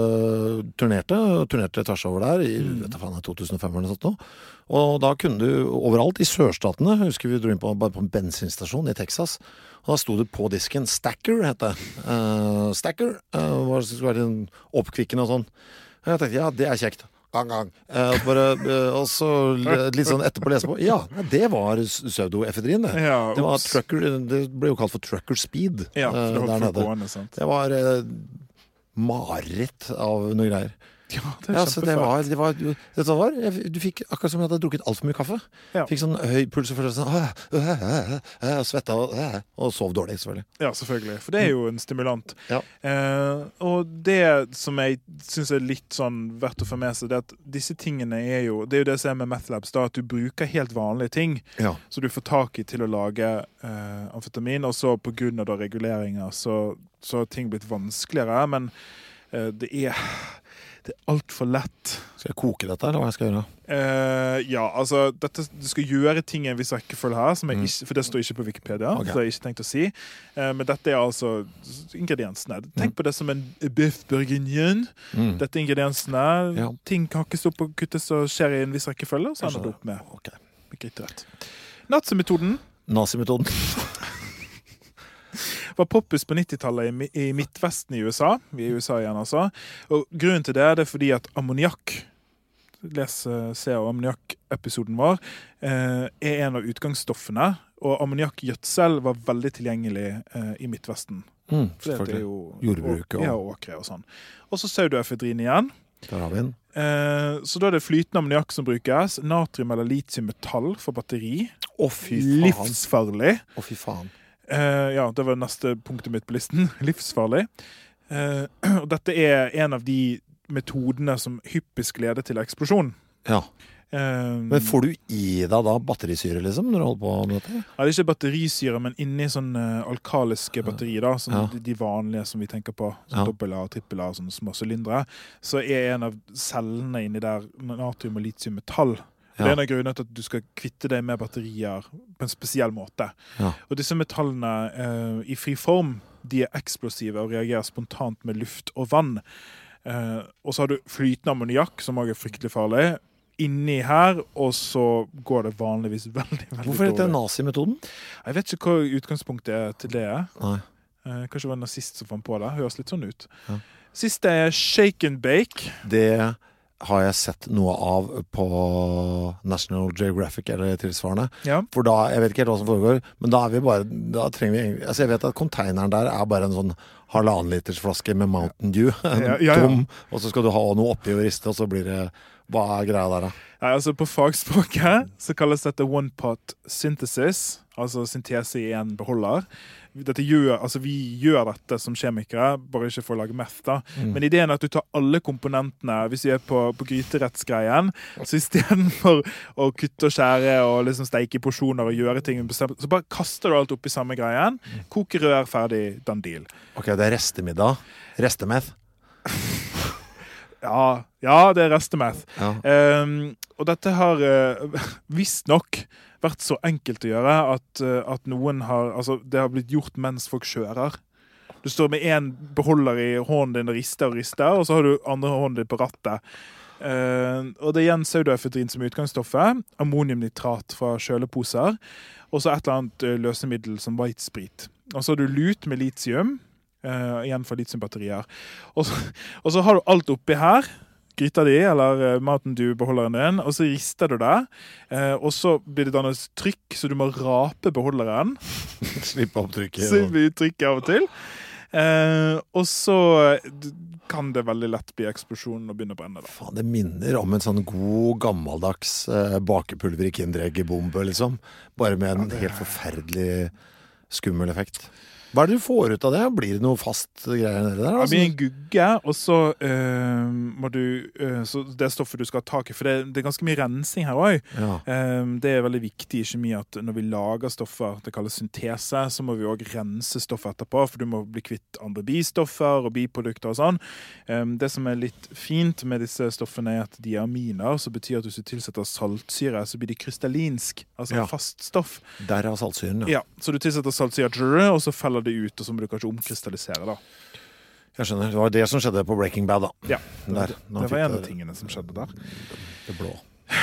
Speaker 4: turnerte, turnerte tvers over der, i mm. vet du faen, to tusen og fem eller noe sånt nå. Og da kunne du overalt i sørstatene, husker vi dro inn på, bare på en bensinstasjon i Texas, og da stod det på disken, Stacker heter det. Uh, Stacker, uh, var, skulle være en oppkvikkende og sånn. Og jeg tenkte, ja, det er kjekt. Gang, gang. Uh, bare, uh, og så litt sånn etterpå lese på. Ja, det var pseudoefedrin, det. Ja, det, var trucker, det ble jo kalt for trucker speed
Speaker 3: ja, for det,
Speaker 4: uh, der nede.
Speaker 3: Gående, sant?
Speaker 4: Det var uh, mareritt av noe greier.
Speaker 3: Ja, det er
Speaker 4: ja, så det var, det var, det var, du fikk akkurat som jeg hadde drukket alt for mye kaffe. Ja. Fikk sånn høy puls og følelse sånn, øh, øh, øh, øh, svetta og, øh, og sov dårlig, selvfølgelig.
Speaker 3: Ja, selvfølgelig, for det er jo en stimulant.
Speaker 4: Ja.
Speaker 3: Eh, og det som jeg synes er litt sånn verdt å få med seg, det er at disse tingene er jo, det er jo det som er med meth labs, da, at du bruker helt vanlige ting,
Speaker 4: ja.
Speaker 3: Så du får tak i til å lage eh, amfetamin, og så på grunn av da reguleringer, så, så har ting blitt vanskeligere, men eh, det er... Det er alt for lett.
Speaker 4: Skal jeg koke dette, eller hva jeg skal gjøre?
Speaker 3: Uh, ja, altså, dette, du skal gjøre ting i en viss rekkefølge her, som jeg mm. ikke, for det står ikke på Wikipedia, okay. Så det har jeg ikke tenkt å si. Uh, men dette er altså ingrediensene. Tenk mm. på det som en bøff bourguignon. Mm. Dette er ingrediensene. Ja. Ting kan ikke stå på kuttes og skjer i en viss rekkefølge, så ender det opp med,
Speaker 4: okay.
Speaker 3: med gritterett. Nazi-metoden.
Speaker 4: Nazi-metoden.
Speaker 3: Var poppus på nittitallet i, i Midtvesten i U S A. Vi er i U S A igjen, altså. Og grunnen til det er det fordi at ammoniakk, les Se og ammoniakk-episoden vår, eh, er en av utgangsstoffene, og ammoniakkgjødsel var veldig tilgjengelig eh, i Midtvesten.
Speaker 4: Mm,
Speaker 3: For det er jo
Speaker 4: jordbruk og...
Speaker 3: Ja, åkre og sånn. Og så pseudoefedrin igjen.
Speaker 4: Der har vi den.
Speaker 3: Eh, så da er det flytende ammoniakk som brukes, natrium eller lithiummetall for batteri.
Speaker 4: Å, fy faen.
Speaker 3: Livsfarlig.
Speaker 4: Å, fy faen.
Speaker 3: Eh, ja, det var neste punktet mitt på listen. Livsfarlig. Eh, og dette er en av de metodene som hyppigst leder til eksplosjon.
Speaker 4: Ja.
Speaker 3: Eh,
Speaker 4: Men får du i deg da batterisyre, liksom, når du holder på med dette?
Speaker 3: ja, det er ikke batterisyre, men inni sånn uh, alkaliske batterier, da, sånn
Speaker 4: Ja.
Speaker 3: de, de vanlige som vi tenker på, sånn
Speaker 4: Ja.
Speaker 3: dobbel A, trippel A, sånne små sylindere, så er en av cellene inni der natrium og lithiummetall. Det er en av grunnene til at du skal kvitte deg med batterier på en spesiell måte.
Speaker 4: Ja.
Speaker 3: Og disse metallene eh, i fri form, de er eksplosive og reagerer spontant med luft og vann. Eh, og så har du flytende ammoniakk, som også er fryktelig farlig, inni her, og så går det vanligvis veldig, veldig
Speaker 4: Hvorfor heter det
Speaker 3: dårlig.
Speaker 4: nazi-metoden?
Speaker 3: Jeg vet ikke hva utgangspunktet er til det.
Speaker 4: Nei.
Speaker 3: Eh, kanskje det var en nazist som fant på det. Høres litt sånn ut.
Speaker 4: Ja.
Speaker 3: Siste er shake and bake.
Speaker 4: Det har jeg sett noe av på National Geographic eller tilsvarende.
Speaker 3: Ja.
Speaker 4: For da, jeg vet ikke helt hva som foregår, men da er vi bare, da trenger vi egentlig, altså jeg vet at konteineren der er bare en sånn halvannen liters flaske med Mountain Dew, en
Speaker 3: Ja, ja, ja.
Speaker 4: tom, og så skal du ha noe oppi og riste, og så blir det, hva er greia der da?
Speaker 3: Nei, altså På fagspråket så kalles dette one pot synthesis, altså syntese i en beholder. Dette gjør, altså Vi gjør dette som kjemikere, bare ikke for å lage meth. da.
Speaker 4: Mm.
Speaker 3: Men ideen er at du tar alle komponentene, hvis vi er på, på gryterettsgreien, så istedenfor å kutte og skjære og liksom steike i porsjoner og gjøre ting bestemt, så bare kaster du alt opp i samme greien. Koker rør, ferdig, done deal.
Speaker 4: Ok, det er restemiddag. Restemeth.
Speaker 3: Ja, ja det er restemeth.
Speaker 4: Ja.
Speaker 3: Um, og dette har uh, visstnok vært så enkelt å gjøre at, uh, at noen har altså, det har blitt gjort mens folk kjører. Du står med en beholder i hånden din og rister og rister, og så har du andre hånden din på rattet. Uh, og det er igjen pseudoefedrin som er utgangsstoffet, ammoniumnitrat fra kjøleposer, og så et eller annet uh, løsemiddel som white sprit. Og så har du lut med lithium, uh, igjen fra lithiumbatterier. Og så, og så har du alt oppi her, gryta di, eller uh, maten du beholderen din, og så rister du det, uh, og så blir det dannet trykk, så du må rape beholderen.
Speaker 4: Slippe opp trykket.
Speaker 3: Så blir trykket av og til. Uh, og så kan det veldig lett bli eksplosjon og begynne å brenne. Da.
Speaker 4: Faen, det minner om en sånn god, gammeldags eh, bakepulver i Kinderegg-bombe, liksom. Bare med en helt forferdelig skummel effekt. Hva er det du får ut av det? Blir det noe fast greier nede der?
Speaker 3: Det
Speaker 4: Altså?
Speaker 3: blir en gugge, og så uh, må du uh, så det er stoffet du skal ha tak i, for det, det er ganske mye rensing her også.
Speaker 4: Ja.
Speaker 3: Um, det er veldig viktig i kjemi at når vi lager stoffer, det kalles syntese, så må vi også rense stoffet etterpå, for du må bli kvitt andre bistoffer og biprodukter og sånn. Um, det som er litt fint med disse stoffene er at de er aminer, så betyr at hvis du tilsetter saltsyre, så blir de krystallinsk, altså
Speaker 4: Ja.
Speaker 3: fast stoff.
Speaker 4: Der er saltsyren, ja.
Speaker 3: Ja, så du tilsetter saltsyre, og så feller det ut, og så må du kanskje omkrystallisere da.
Speaker 4: Jeg skjønner. Det var det som skjedde på Breaking Bad, da.
Speaker 3: Ja,
Speaker 4: Der,
Speaker 3: det,
Speaker 4: når han
Speaker 3: det var
Speaker 4: fikk
Speaker 3: en av
Speaker 4: det-
Speaker 3: tingene som skjedde der.
Speaker 4: Det blå.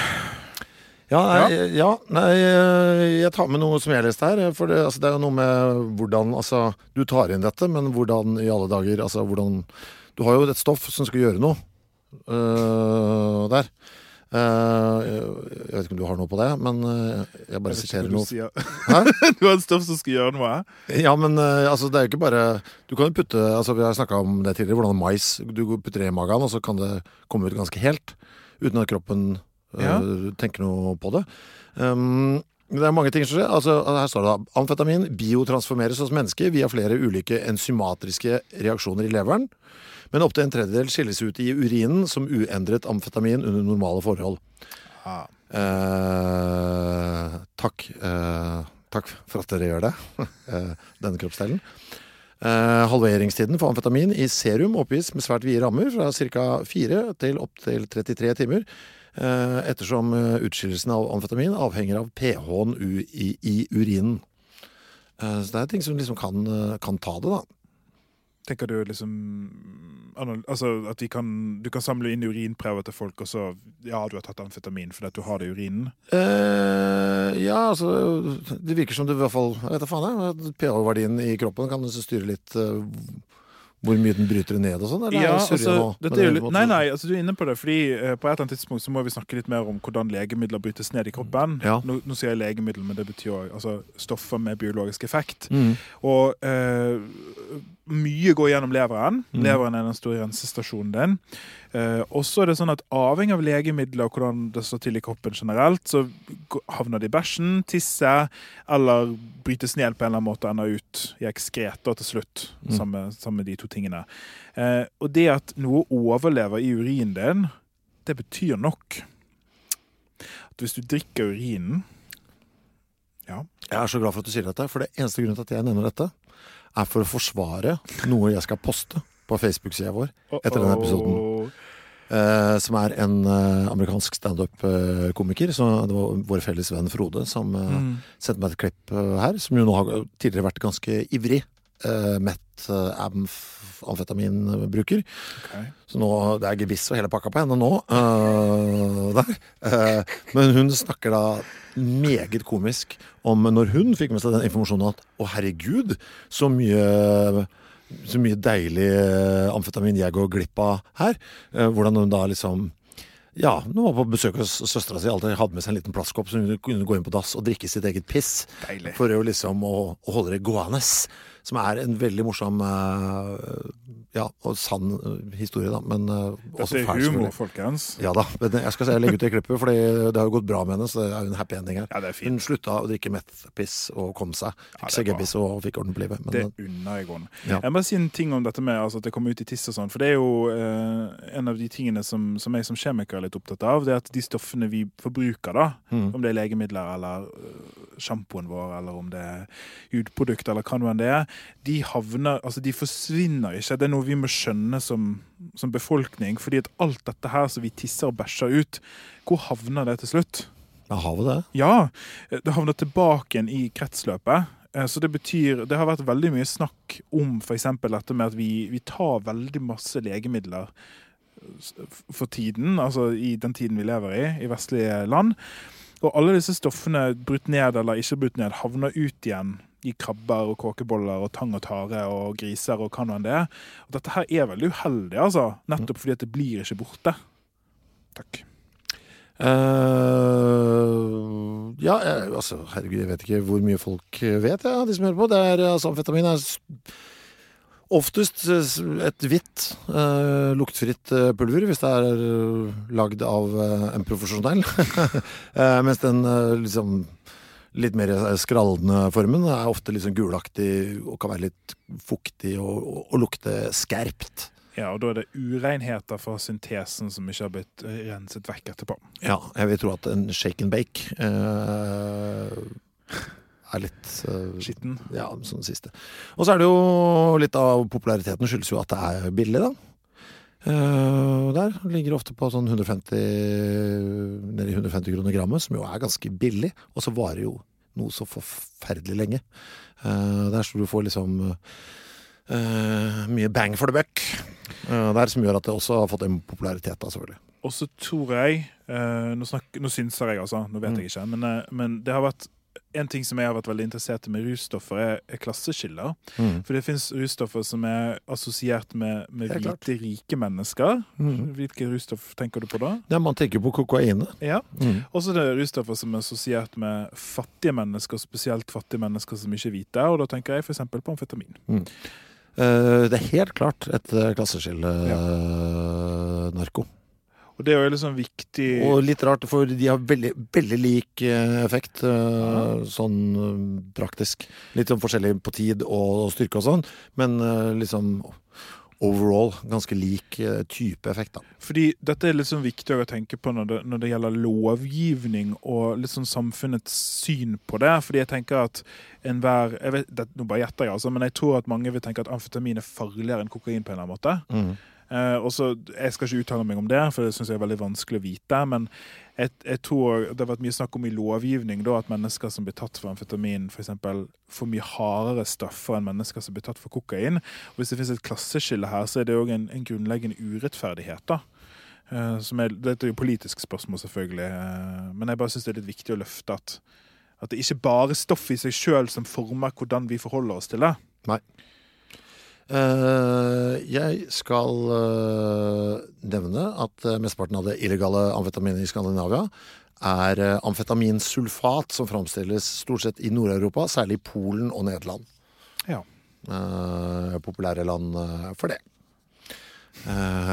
Speaker 4: Ja, nei, ja, nei, jeg tar med noe som jeg leste her, for det, altså, det er jo noe med hvordan, altså, du tar inn dette, men hvordan i alle dager, altså, hvordan, du har jo et stoff som skal gjøre noe øh, der. Uh, jeg vet ikke om du har noe på det, men uh, jeg bare siterer noe. Hæ?
Speaker 3: Du har et stoff som skal gjøre noe.
Speaker 4: Ja, men uh, altså, det er jo ikke bare du kan jo putte, altså vi har snakket om det tidligere, hvordan mais du putter det i magen, og så kan det komme ut ganske helt uten at kroppen uh,
Speaker 3: Ja.
Speaker 4: tenker noe på det. Um, det er mange ting som skjer. Altså, her står det da, amfetamin biotransformeres hos mennesker via flere ulike enzymatriske reaksjoner i leveren, men opp til en tredjedel skilles ut i urinen som uendret amfetamin under normale forhold.
Speaker 3: Ah.
Speaker 4: Eh, takk. Eh, takk for at dere gjør det, eh, denne kroppsdelen. Eh, halveringstiden for amfetamin i serum oppgis med svært vide rammer, fra ca. fire til opp til trettitre timer, eh, ettersom utskillelsen av amfetamin avhenger av pH-en i, i urinen. Eh, så det er ting som liksom kan, kan ta det, da.
Speaker 3: Tenker du liksom altså at vi kan, du kan samle inn urinprøver til folk, og så ja, du har tatt amfetamin fordi at du har det i urinen?
Speaker 4: Eh, ja, altså det virker som det i hvert fall, jeg vet da faen jeg, pH-verdien i kroppen kan styre litt uh, Hvor mye den bryter det ned og sånn? Eller
Speaker 3: Ja,
Speaker 4: er det surre
Speaker 3: altså,
Speaker 4: nå?
Speaker 3: dette
Speaker 4: Men
Speaker 3: er jo
Speaker 4: det
Speaker 3: litt,
Speaker 4: måtte-
Speaker 3: nei, nei, altså du er inne på det, fordi eh, på et eller annet tidspunkt så må vi snakke litt mer om hvordan legemidler brytes ned i kroppen.
Speaker 4: Ja.
Speaker 3: Nå, nå sier jeg legemiddel, men det betyr også, altså stoffer med biologisk effekt.
Speaker 4: Mm.
Speaker 3: Og eh, mye går gjennom leveren.
Speaker 4: Mm.
Speaker 3: Leveren er den store rensestasjonen din. Eh, og så er det sånn at avhengig av legemidler og hvordan det står til i kroppen generelt, så gå- havner det i bæsjen, tisse, eller brytes ned på en eller annen måte og ender ut i ekskreter til slutt,
Speaker 4: Mm.
Speaker 3: sammen, sammen med de to tingene. Eh, og det at noe overlever i urinen din, det betyr nok at hvis du drikker urinen, ja,
Speaker 4: Jeg er så glad for at du sier dette, for det eneste grunnen til at jeg nevner dette, er for å forsvare noe jeg skal poste på Facebook-sida vår etter denne episoden. Eh, som er en eh, amerikansk stand-up-komiker. Så det var vår felles venn Frode som eh,
Speaker 3: Mm.
Speaker 4: sendte meg et klipp eh, her, som jo nå har tidligere vært ganske ivrig eh, mett eh, amf- amfetaminbruker.
Speaker 3: Ok.
Speaker 4: Så nå, det er gebiss og hele pakka på henne nå. eh, der. Eh, men hun snakker da meget komisk om når hun fikk med seg den informasjonen at å herregud, så mye så mye deilig eh, amfetamin jeg går glipp av her. Eh, hvordan hun da liksom ja, hun var på besøk hos søstera si, alltid hadde med seg en liten plastkopp så hun kunne gå inn på dass og drikke sitt eget piss.
Speaker 3: Deilig.
Speaker 4: For å liksom å, å holde det gående. Som er en veldig morsom eh, ja, og sann eh, historie, da. Men eh, også
Speaker 3: Dette er
Speaker 4: fæl,
Speaker 3: humor,
Speaker 4: selvfølgelig.
Speaker 3: folkens.
Speaker 4: Ja da, men jeg skal se, jeg legger ut det klippet, for det har jo gått bra med henne, så det er jo en happy ending her.
Speaker 3: Ja, det er fint.
Speaker 4: Hun slutta å drikke meth-piss og kom seg.
Speaker 3: Ja,
Speaker 4: Fikk
Speaker 3: det
Speaker 4: seg
Speaker 3: er bra.
Speaker 4: gebiss og fikk orden på livet. Men,
Speaker 3: Det unner jeg henne.
Speaker 4: Ja.
Speaker 3: Jeg må bare si en ting om dette med altså, at det kommer ut i tiss og sånn, for det er jo eh, en av de tingene som, som jeg som kjemiker er litt opptatt av, det er at de stoffene vi forbruker da,
Speaker 4: Mm.
Speaker 3: om det er legemidler eller uh, sjampoen vår, eller om det er hudprodukt, eller hva nå enn det er, de havner, altså de forsvinner ikke. Det er noe vi må skjønne som, som befolkning, fordi at alt dette her som vi tisser og bæsjer ut, hvor havner det til slutt?
Speaker 4: ja, har vi det?
Speaker 3: Ja, det havner tilbake igjen i kretsløpet. Eh, Så det betyr, det har vært veldig mye snakk om for eksempel dette med at vi, vi tar veldig masse legemidler s- for tiden, altså i den tiden vi lever i, i vestlige land. Og alle disse stoffene, brutt ned eller ikke brutt ned, havner ut igjen i krabber og kåkeboller og tang og tare og griser og hva nå enn det er. Og dette her er veldig uheldig, altså. Nettopp fordi at det blir ikke borte. Takk.
Speaker 4: Eh, ja, jeg, altså, herregud, jeg vet ikke hvor mye folk vet, ja, de som hører på. Det er, altså, amfetamin er s- oftest eh, et hvitt, eh, luktfritt eh, pulver, hvis det er eh, lagd av eh, en profesjonell. eh, mens den eh, liksom litt mer skraldende formen er ofte liksom gulaktig og kan være litt fuktig og, og, og lukte skerpt.
Speaker 3: Ja, og da er det urenheter fra syntesen som ikke har blitt eh, renset vekk etterpå.
Speaker 4: Ja, jeg vil tro at en shake and bake eh, er litt eh,
Speaker 3: Skitten.
Speaker 4: Ja, sånn siste. Og så er det jo litt av populariteten skyldes jo at det er billig, da. Eh, der ligger det ofte på sånn hundre og femti, nede i hundre og femti kroner grammet, som jo er ganske billig, og så varer jo noe så forferdelig lenge. Eh, der så du får liksom eh, mye bang for the buck. Eh, der som gjør at det også har fått en popularitet, da, selvfølgelig.
Speaker 3: Og så tror jeg, eh, nå, snak, nå synser jeg altså, nå vet
Speaker 4: Mm.
Speaker 3: jeg ikke, men, eh, men det har vært, en ting som jeg har vært veldig interessert i med russtoffer er, er klasseskiller.
Speaker 4: Mm.
Speaker 3: For det finnes russtoffer som er assosiert med, med
Speaker 4: Helt klart.
Speaker 3: hvite, rike mennesker.
Speaker 4: Mm.
Speaker 3: Hvilke russtoff tenker du på da?
Speaker 4: Ja, man tenker på kokainet.
Speaker 3: Ja.
Speaker 4: Mm.
Speaker 3: Og så er det russtoffer som er assosiert med fattige mennesker, spesielt fattige mennesker som ikke er hvite, og da tenker jeg for eksempel på amfetamin.
Speaker 4: Mm. Eh, det er helt klart et eh, klasseskille, eh, narko.
Speaker 3: Og det er jo liksom viktig...
Speaker 4: Og litt rart, for de har veldig, veldig lik eh, effekt, eh, sånn eh, praktisk. Litt sånn forskjellig på tid og styrke og sånn, men eh, liksom overall ganske lik eh, type effekt, da.
Speaker 3: Fordi dette er litt sånn viktig å tenke på når det, når det gjelder lovgivning og litt sånn samfunnets syn på det. Fordi jeg tenker at enhver, jeg vet, det, nå bare gjetter jeg altså, men jeg tror at mange vil tenke at amfetamin er farligere enn kokain på en eller annen måte.
Speaker 4: Mm.
Speaker 3: Eh, og så, jeg skal ikke uttale meg om det, for det synes jeg er veldig vanskelig å vite, men jeg, jeg tror det har vært mye snakk om i lovgivning da, at mennesker som blir tatt for amfetamin for eksempel får mye hardere straffer enn mennesker som blir tatt for kokain. Og hvis det finnes et klasseskille her, så er det jo en, en grunnleggende urettferdighet da. Eh, som er, dette er jo politisk spørsmål selvfølgelig, eh, men jeg bare synes det er litt viktig å løfte at, at det ikke bare er stoff i seg selv som former hvordan vi forholder oss til det.
Speaker 4: Nei. Uh, jeg skal uh, nevne at uh, mesteparten av det illegale amfetaminet i Skandinavia er uh, amfetaminsulfat som framstilles stort sett i Nord-Europa, særlig i Polen og Nederland.
Speaker 3: Ja.
Speaker 4: Uh, populære land uh, for det. Uh,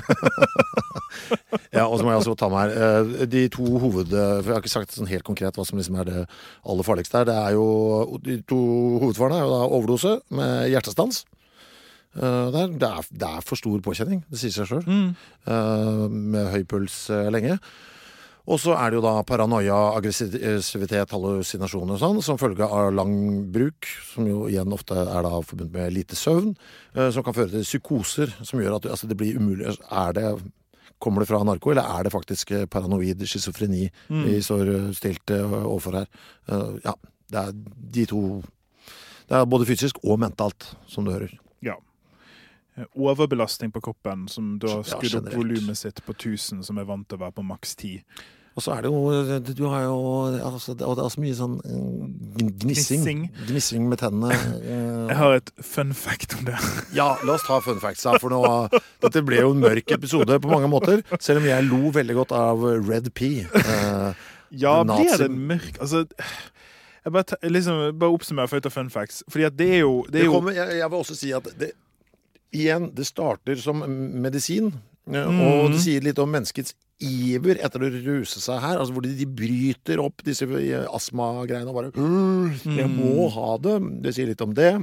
Speaker 4: ja, og så må jeg også ta med her uh, de to hoved... For jeg har ikke sagt sånn helt konkret hva som liksom er det aller farligste her. Det er jo, de to hovedfarene er jo da overdose med hjertestans. Uh, det, er, det, er, det er for stor påkjenning, det sier seg selv, mm. uh, med høy puls uh, lenge. Og så er det jo da paranoia, aggressivitet, hallusinasjoner og sånn, som følge av lang bruk, som jo igjen ofte er da forbundet med lite søvn, uh, som kan føre til psykoser, som gjør at altså, det blir umulig. Er det, kommer det fra narko, eller er det faktisk paranoid schizofreni mm. vi står stilt uh, overfor her? Uh, ja, det er de to, det er både fysisk og mentalt, som du hører.
Speaker 3: Ja. Overbelastning på kroppen som da skrudd opp
Speaker 4: ja,
Speaker 3: volumet sitt på tusen som er vant til å være på maks ti.
Speaker 4: Og så er det jo, du har jo, altså, og det er så mye sånn gnissing, gnissing, gnissing med tennene.
Speaker 3: Jeg har et fun fact om det.
Speaker 4: Ja, la oss ta fun facts her, for nå, dette ble jo en mørk episode på mange måter, selv om jeg lo veldig godt av Red P. Uh,
Speaker 3: ja, ble det mørk? Altså... Jeg bare, liksom, bare oppsummerer for å ta fun facts, fordi at det er jo... Det er
Speaker 4: det kommer, jeg, jeg vil også si at det igjen, det starter som medisin, mm. og det sier litt om menneskets iver etter å ruse seg her, altså hvor de, de bryter opp disse astma-greiene og bare mm. jeg må ha det, det sier litt om det.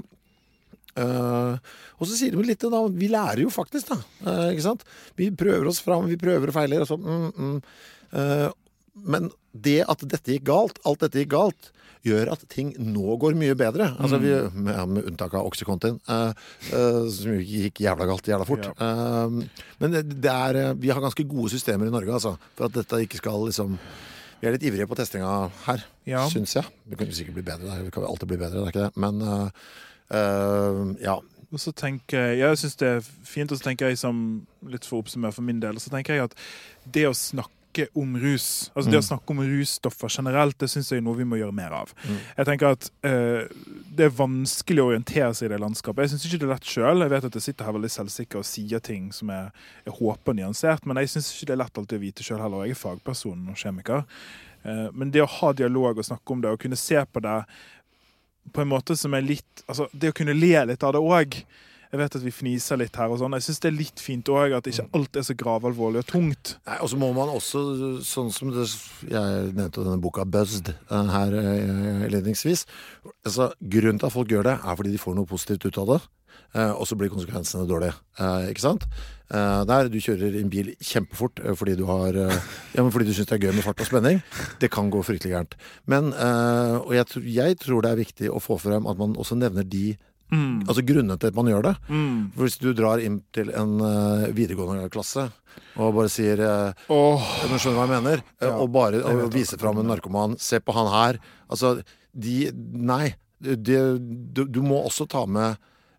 Speaker 4: Uh, og så sier de litt da, vi lærer jo faktisk da, uh, ikke sant? Vi prøver oss fram, vi prøver og feiler, og så, mm, mm. Uh, men det at dette gikk galt, alt dette gikk galt, gjør at ting nå går mye bedre. Altså vi, med, med unntak av Oxycontin, uh, uh, som gikk jævla galt, jævla fort. Ja. Uh, men det er, vi har ganske gode systemer i Norge, altså, for at dette ikke skal liksom... Vi er litt ivrige på testinga her, ja. Synes jeg. Det kan jo sikkert bli bedre, det kan jo alltid bli bedre, det er ikke det. Men, uh, uh, ja...
Speaker 3: Og så tenker jeg, jeg synes det er fint, og så tenker jeg som, litt for å oppsummere for min del, så tenker jeg at det å snakke om rus, altså mm. det å snakke om russtoffer generelt, det synes jeg er noe vi må gjøre mer av. Mm. Jeg tenker at uh, det er vanskelig å orientere seg i det landskapet. Jeg synes ikke det er lett selv. Jeg vet at jeg sitter her veldig selvsikker og sier ting som jeg, jeg håper nyansert, men jeg synes ikke det er lett alltid å vite selv heller. Jeg er fagperson og kjemiker. Uh, men det å ha dialog og snakke om det, og kunne se på det på en måte som er litt, altså det å kunne le litt av det også. Jeg vet at vi fniser litt her og sånn. Jeg synes det er litt fint også at ikke alt er så gravalvorlig og tungt.
Speaker 4: Nei, og så må man også, sånn som det, jeg nevnte denne boka Buzzed her ledningsvis, altså grunnen til at folk gjør det er fordi de får noe positivt ut av det, og så blir konsekvensene dårlige, ikke sant? Der du kjører en bil kjempefort fordi du har, ja, men fordi du synes det er gøy med fart og spenning, det kan gå fryktelig gærent. Men, og jeg, jeg tror det er viktig å få frem at man også nevner de Mm. altså grunnen til at man gjør det. Mm. For hvis du drar inn til en uh, videregående klasse og bare sier uh, oh. jeg skjønner hva jeg mener, ja. og bare og viser frem en narkoman, se på han her, altså de, nei de, du, du må også ta med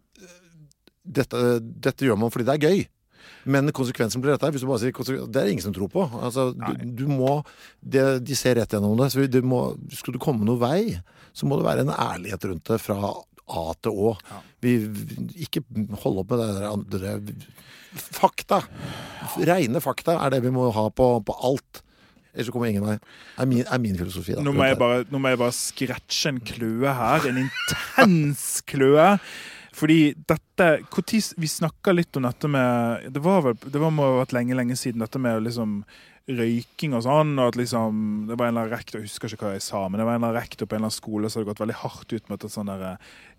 Speaker 4: dette, dette gjør man fordi det er gøy, men konsekvensen blir dette her, hvis du bare sier det er ingen som tror på, altså du, du må det, de ser rett gjennom det, så du må, skal du komme noen vei så må det være en ærlighet rundt det fra A til Å. Ja. Vi, ikke holde opp med det der andre fakta. Rene fakta er det vi må ha på, på alt. Ellers så kommer ingen vei. Er min, er min filosofi da.
Speaker 3: Nå må, jeg bare, nå må jeg bare scratche en kløe her. En intens kløe. Fordi dette, vi snakket litt om dette med, det var vel, det var må ha vært lenge, lenge siden, dette med liksom røyking og sånn, og at liksom, det var en eller annen rektor, jeg husker ikke hva jeg sa, men det var en eller annen rektor på en eller annen skole som hadde gått veldig hardt ut med et sånn der,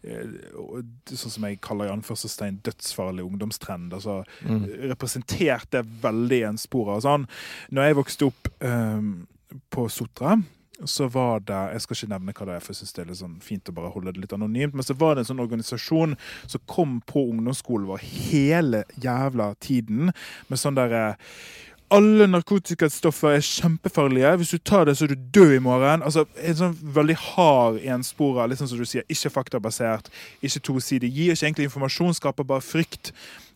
Speaker 3: sånn som jeg kaller i anførselstegn dødsfarlig ungdomstrend, altså mm. representerte veldig en spor av sånn. Når jeg vokste opp um, på Sotra, så var det, jeg skal ikke nevne hva det er, for jeg synes det er litt sånn fint å bare holde det litt anonymt, men så var det en sånn organisasjon som kom på ungdomsskolen vår hele jævla tiden, med sånn der alle narkotikastoffer er kjempefarlige. Hvis du tar det, så er du død i morgen. Altså, en sånn veldig hard ensporer, litt sånn som du sier, ikke faktabasert, ikke tosidig. Gir ikke egentlig informasjon, skaper bare frykt.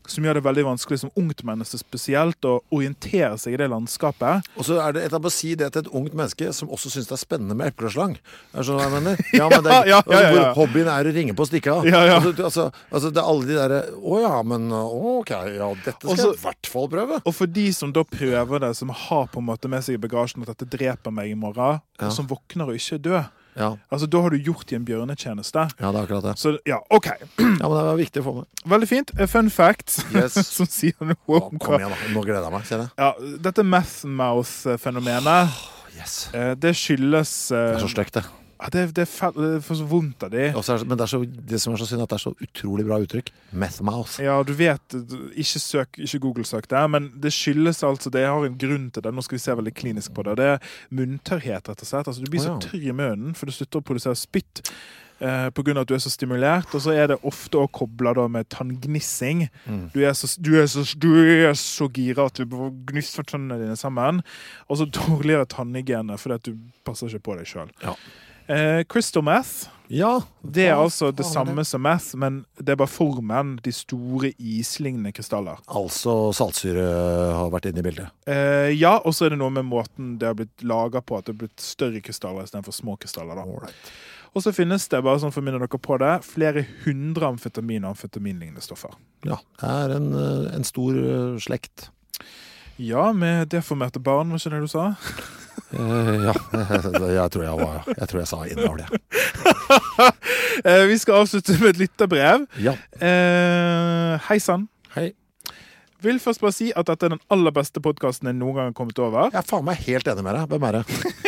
Speaker 3: som gjør det veldig vanskelig som ungt menneske spesielt å orientere seg i det landskapet.
Speaker 4: Og så er det et av å si det til et ungt menneske som også synes det er spennende med epleslang. Er sånn jeg mener? Ja, men det er,
Speaker 3: ja, ja, ja, ja.
Speaker 4: Hvor hobbyen er å ringe på stikka.
Speaker 3: Ja, ja.
Speaker 4: Altså, altså, altså det er alle de der, å ja, men ok, ja, dette skal
Speaker 3: Også,
Speaker 4: jeg i hvert fall prøve.
Speaker 3: Og for de som da prøver det, som har på en måte med seg i bagasjen at dette dreper meg i morgen,
Speaker 4: ja.
Speaker 3: og som våkner og ikke dør.
Speaker 4: Ja.
Speaker 3: Altså, da har du gjort i en bjørnetjeneste.
Speaker 4: Ja, det er akkurat det.
Speaker 3: Så, ja, ok.
Speaker 4: Ja, men det var viktig å få med.
Speaker 3: Veldig fint. Fun fact,
Speaker 4: yes.
Speaker 3: som sier noe
Speaker 4: Å,
Speaker 3: om
Speaker 4: kom igjen da, nå gleder jeg meg, ser jeg.
Speaker 3: Ja, dette meth mouth-fenomenet,
Speaker 4: Oh, yes.
Speaker 3: det skyldes...
Speaker 4: Det er så stygt det.
Speaker 3: Ja, det, det, det får så vondt av de.
Speaker 4: Også er, men det, er så, det som er så synd at det er så utrolig bra uttrykk. Meth mouth.
Speaker 3: Ja, du vet, ikke søk, ikke Google-søk det, men det skyldes altså, det har en grunn til det. Nå skal vi se veldig klinisk på det. Det er munntørrhet, rett og slett. Altså, du blir
Speaker 4: oh, ja.
Speaker 3: så tørr i munnen, for du slutter å produsere spytt eh, på grunn av at du er så stimulert, og så er det ofte å koble da med tanngnissing. Mm. Du, er så, du, er så, du er så gira at du gnisser tannene dine sammen, og så dårligere tannhygiene, fordi at du passer ikke på deg selv. Ja. Eh, crystal meth,
Speaker 4: ja,
Speaker 3: det er altså det samme det. som meth, men det er bare formen, de store islignende krystaller.
Speaker 4: Altså saltsyre har vært inne i bildet?
Speaker 3: Eh, ja, og så er det noe med måten det har blitt laget på, at det har blitt større krystaller i stedet for små krystaller. Da.
Speaker 4: Alright.
Speaker 3: Og så finnes det, bare sånn for å minne dere på det, flere hundre amfetamin og amfetaminlignende stoffer.
Speaker 4: Ja, det er en, en stor slekt.
Speaker 3: Ja, med deformerte barn, var ikke det du sa?
Speaker 4: Uh, ja, jeg tror jeg var Jeg tror jeg sa innhold, ja.
Speaker 3: uh, Vi skal avslutte med et lytterbrev.
Speaker 4: Ja.
Speaker 3: Uh, Hei sann.
Speaker 4: Hei.
Speaker 3: Vil først bare si at dette er den aller beste podcasten jeg noen gang har kommet over.
Speaker 4: Jeg er faen meg helt enig med deg. Hvem er det?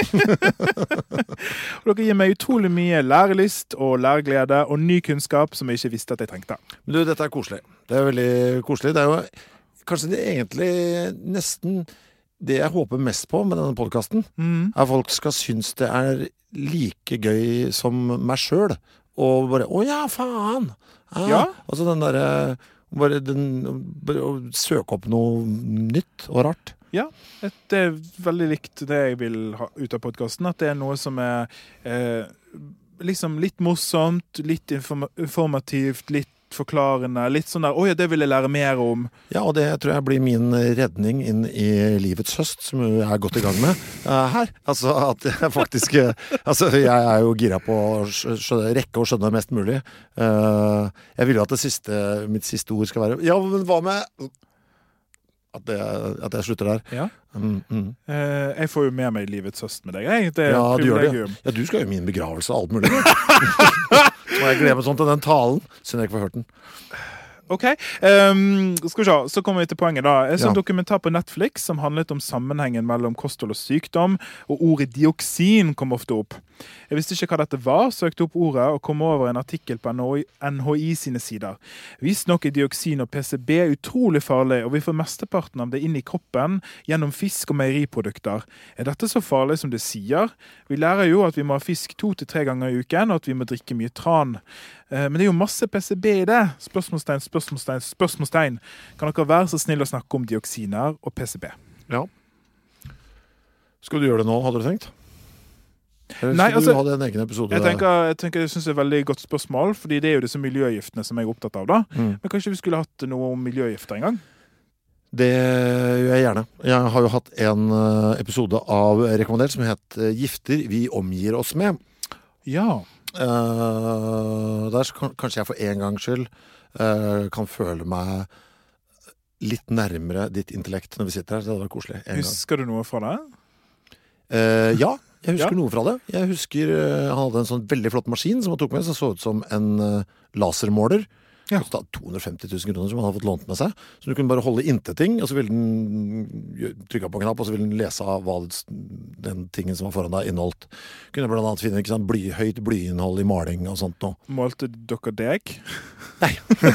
Speaker 3: Og dere gir meg utrolig mye lærelyst og læreglede og ny kunnskap som jeg ikke visste at jeg trengte.
Speaker 4: Du, dette er koselig. Det er veldig koselig. Det er jo kanskje det egentlig nesten det jeg håper mest på med denne podcasten, mm. er at folk skal synes det er like gøy som meg selv. Og bare, å ja, faen! Ah, ja. Altså den der, bare, den, bare å søke opp noe nytt og rart.
Speaker 3: Ja, det er veldig likt det jeg vil ha ut av podcasten, at det er noe som er eh, liksom litt morsomt, litt inform- informativt, litt forklarende, litt sånn der, oi, det vil jeg lære mer om.
Speaker 4: Ja, og det tror jeg blir min redning inn i livets høst, som jeg er godt i gang med uh, her. Altså, at jeg faktisk, altså, jeg er jo gira på å skjønne, rekke og skjønne mest mulig. Uh, jeg vil jo at det siste, mitt siste ord skal være, ja, men hva med... At, det, at jeg slutter der.
Speaker 3: Ja.
Speaker 4: Mm, mm.
Speaker 3: Uh, jeg får jo med meg livets høst med deg. Jeg. Det er
Speaker 4: ja, du gjør det. Ja, du skal jo min begravelse og alt mulig. Så må jeg glemme sånn til den talen, siden jeg ikke får hørt den.
Speaker 3: Ok, um, skal vi se, så kommer vi til poenget da. Jeg så en
Speaker 4: ja.
Speaker 3: dokumentar på Netflix som handlet om sammenhengen mellom kosthold og sykdom, og ordet dioksin kom ofte opp. Jeg visste ikke hva dette var, søkte opp ordet og kom over en artikkel på N H I sine sider. Visst nok er dioksin og P C B utrolig farlig, og vi får mesteparten av det inn i kroppen gjennom fisk og meieriprodukter. Er dette så farlig som det sier? Vi lærer jo at vi må ha fisk to til tre ganger i uken, og at vi må drikke mye tran. Men det er jo masse P C B i det. Spørsmålstegn, spørsmålstegn, spørsmålstegn. Kan dere være så snill å snakke om dioksiner og P C B?
Speaker 4: Ja. Skal du gjøre det nå, hadde du tenkt? Eller
Speaker 3: Nei,
Speaker 4: skal
Speaker 3: altså,
Speaker 4: du ha det en egen episode?
Speaker 3: Jeg tenker, jeg tenker, jeg synes det er et veldig godt spørsmål, fordi det er jo disse miljøgiftene som jeg er opptatt av da. Mm. Men kanskje vi skulle hatt noe om miljøgifter en gang? Det
Speaker 4: gjør jeg gjerne. Jeg har jo hatt en episode av rekommendert som het Gifter vi omgir oss med.
Speaker 3: Ja.
Speaker 4: Uh, der kan, kanskje jeg for en gangs skyld uh, kan føle meg litt nærmere ditt intellekt når vi sitter her. Det hadde vært koselig.
Speaker 3: Husker du noe fra det?
Speaker 4: Uh, ja, jeg husker
Speaker 3: ja.
Speaker 4: noe fra det. Jeg husker uh, han hadde en sånn veldig flott maskin som han tok med, som så ut som en uh, lasermåler. Ja. to hundre og femti tusen kroner som han hadde fått lånt med seg. Så du kunne bare holde inntil ting, og så ville den trykke på en knapp, og så ville den lese av hva den tingen som var foran deg inneholdt. Kunne blant annet finne ikke sant, bly, høyt blyinnhold i maling og sånt nå.
Speaker 3: Målte dere deg?
Speaker 4: Nei.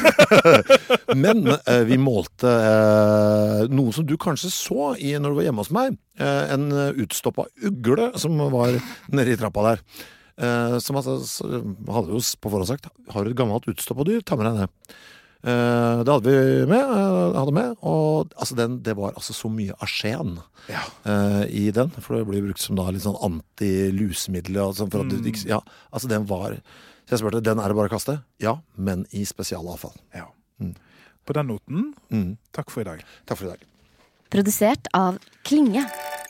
Speaker 4: Men eh, vi målte eh, noe som du kanskje så i, når du var hjemme hos meg. Eh, en utstoppet ugle som var nede i trappa der. Uh, som altså, hadde jo på forhånd sagt, har du et gammelt utstoppet dyr, ta med deg det. Uh, det hadde vi med, uh, hadde med og altså, den, det var altså så mye arsen ja. uh, i den, for det blir brukt som da litt sånn anti-lusemiddel altså, for at mm. du, ja, altså den var så jeg spurte, den er det bare å kaste? Ja, men i spesialavfall.
Speaker 3: Ja.
Speaker 4: Mm.
Speaker 3: På På den noten,
Speaker 4: Mm.
Speaker 3: takk for i dag.
Speaker 4: Takk for i dag.
Speaker 6: Produsert av Klinge.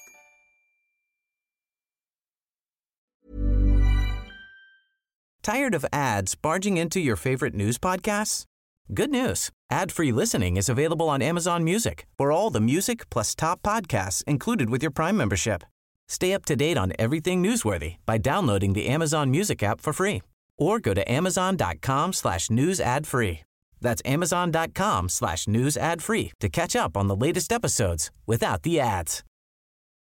Speaker 1: Tired of ads barging into your favorite news podcasts? Good news. Ad-free listening is available on Amazon Music for all the music plus top podcasts included with your Prime membership. Stay up to date on everything newsworthy by downloading the Amazon Music app for free or go to amazon.com slash news ad free. That's amazon.com slash news ad free to catch up on the latest episodes without the ads.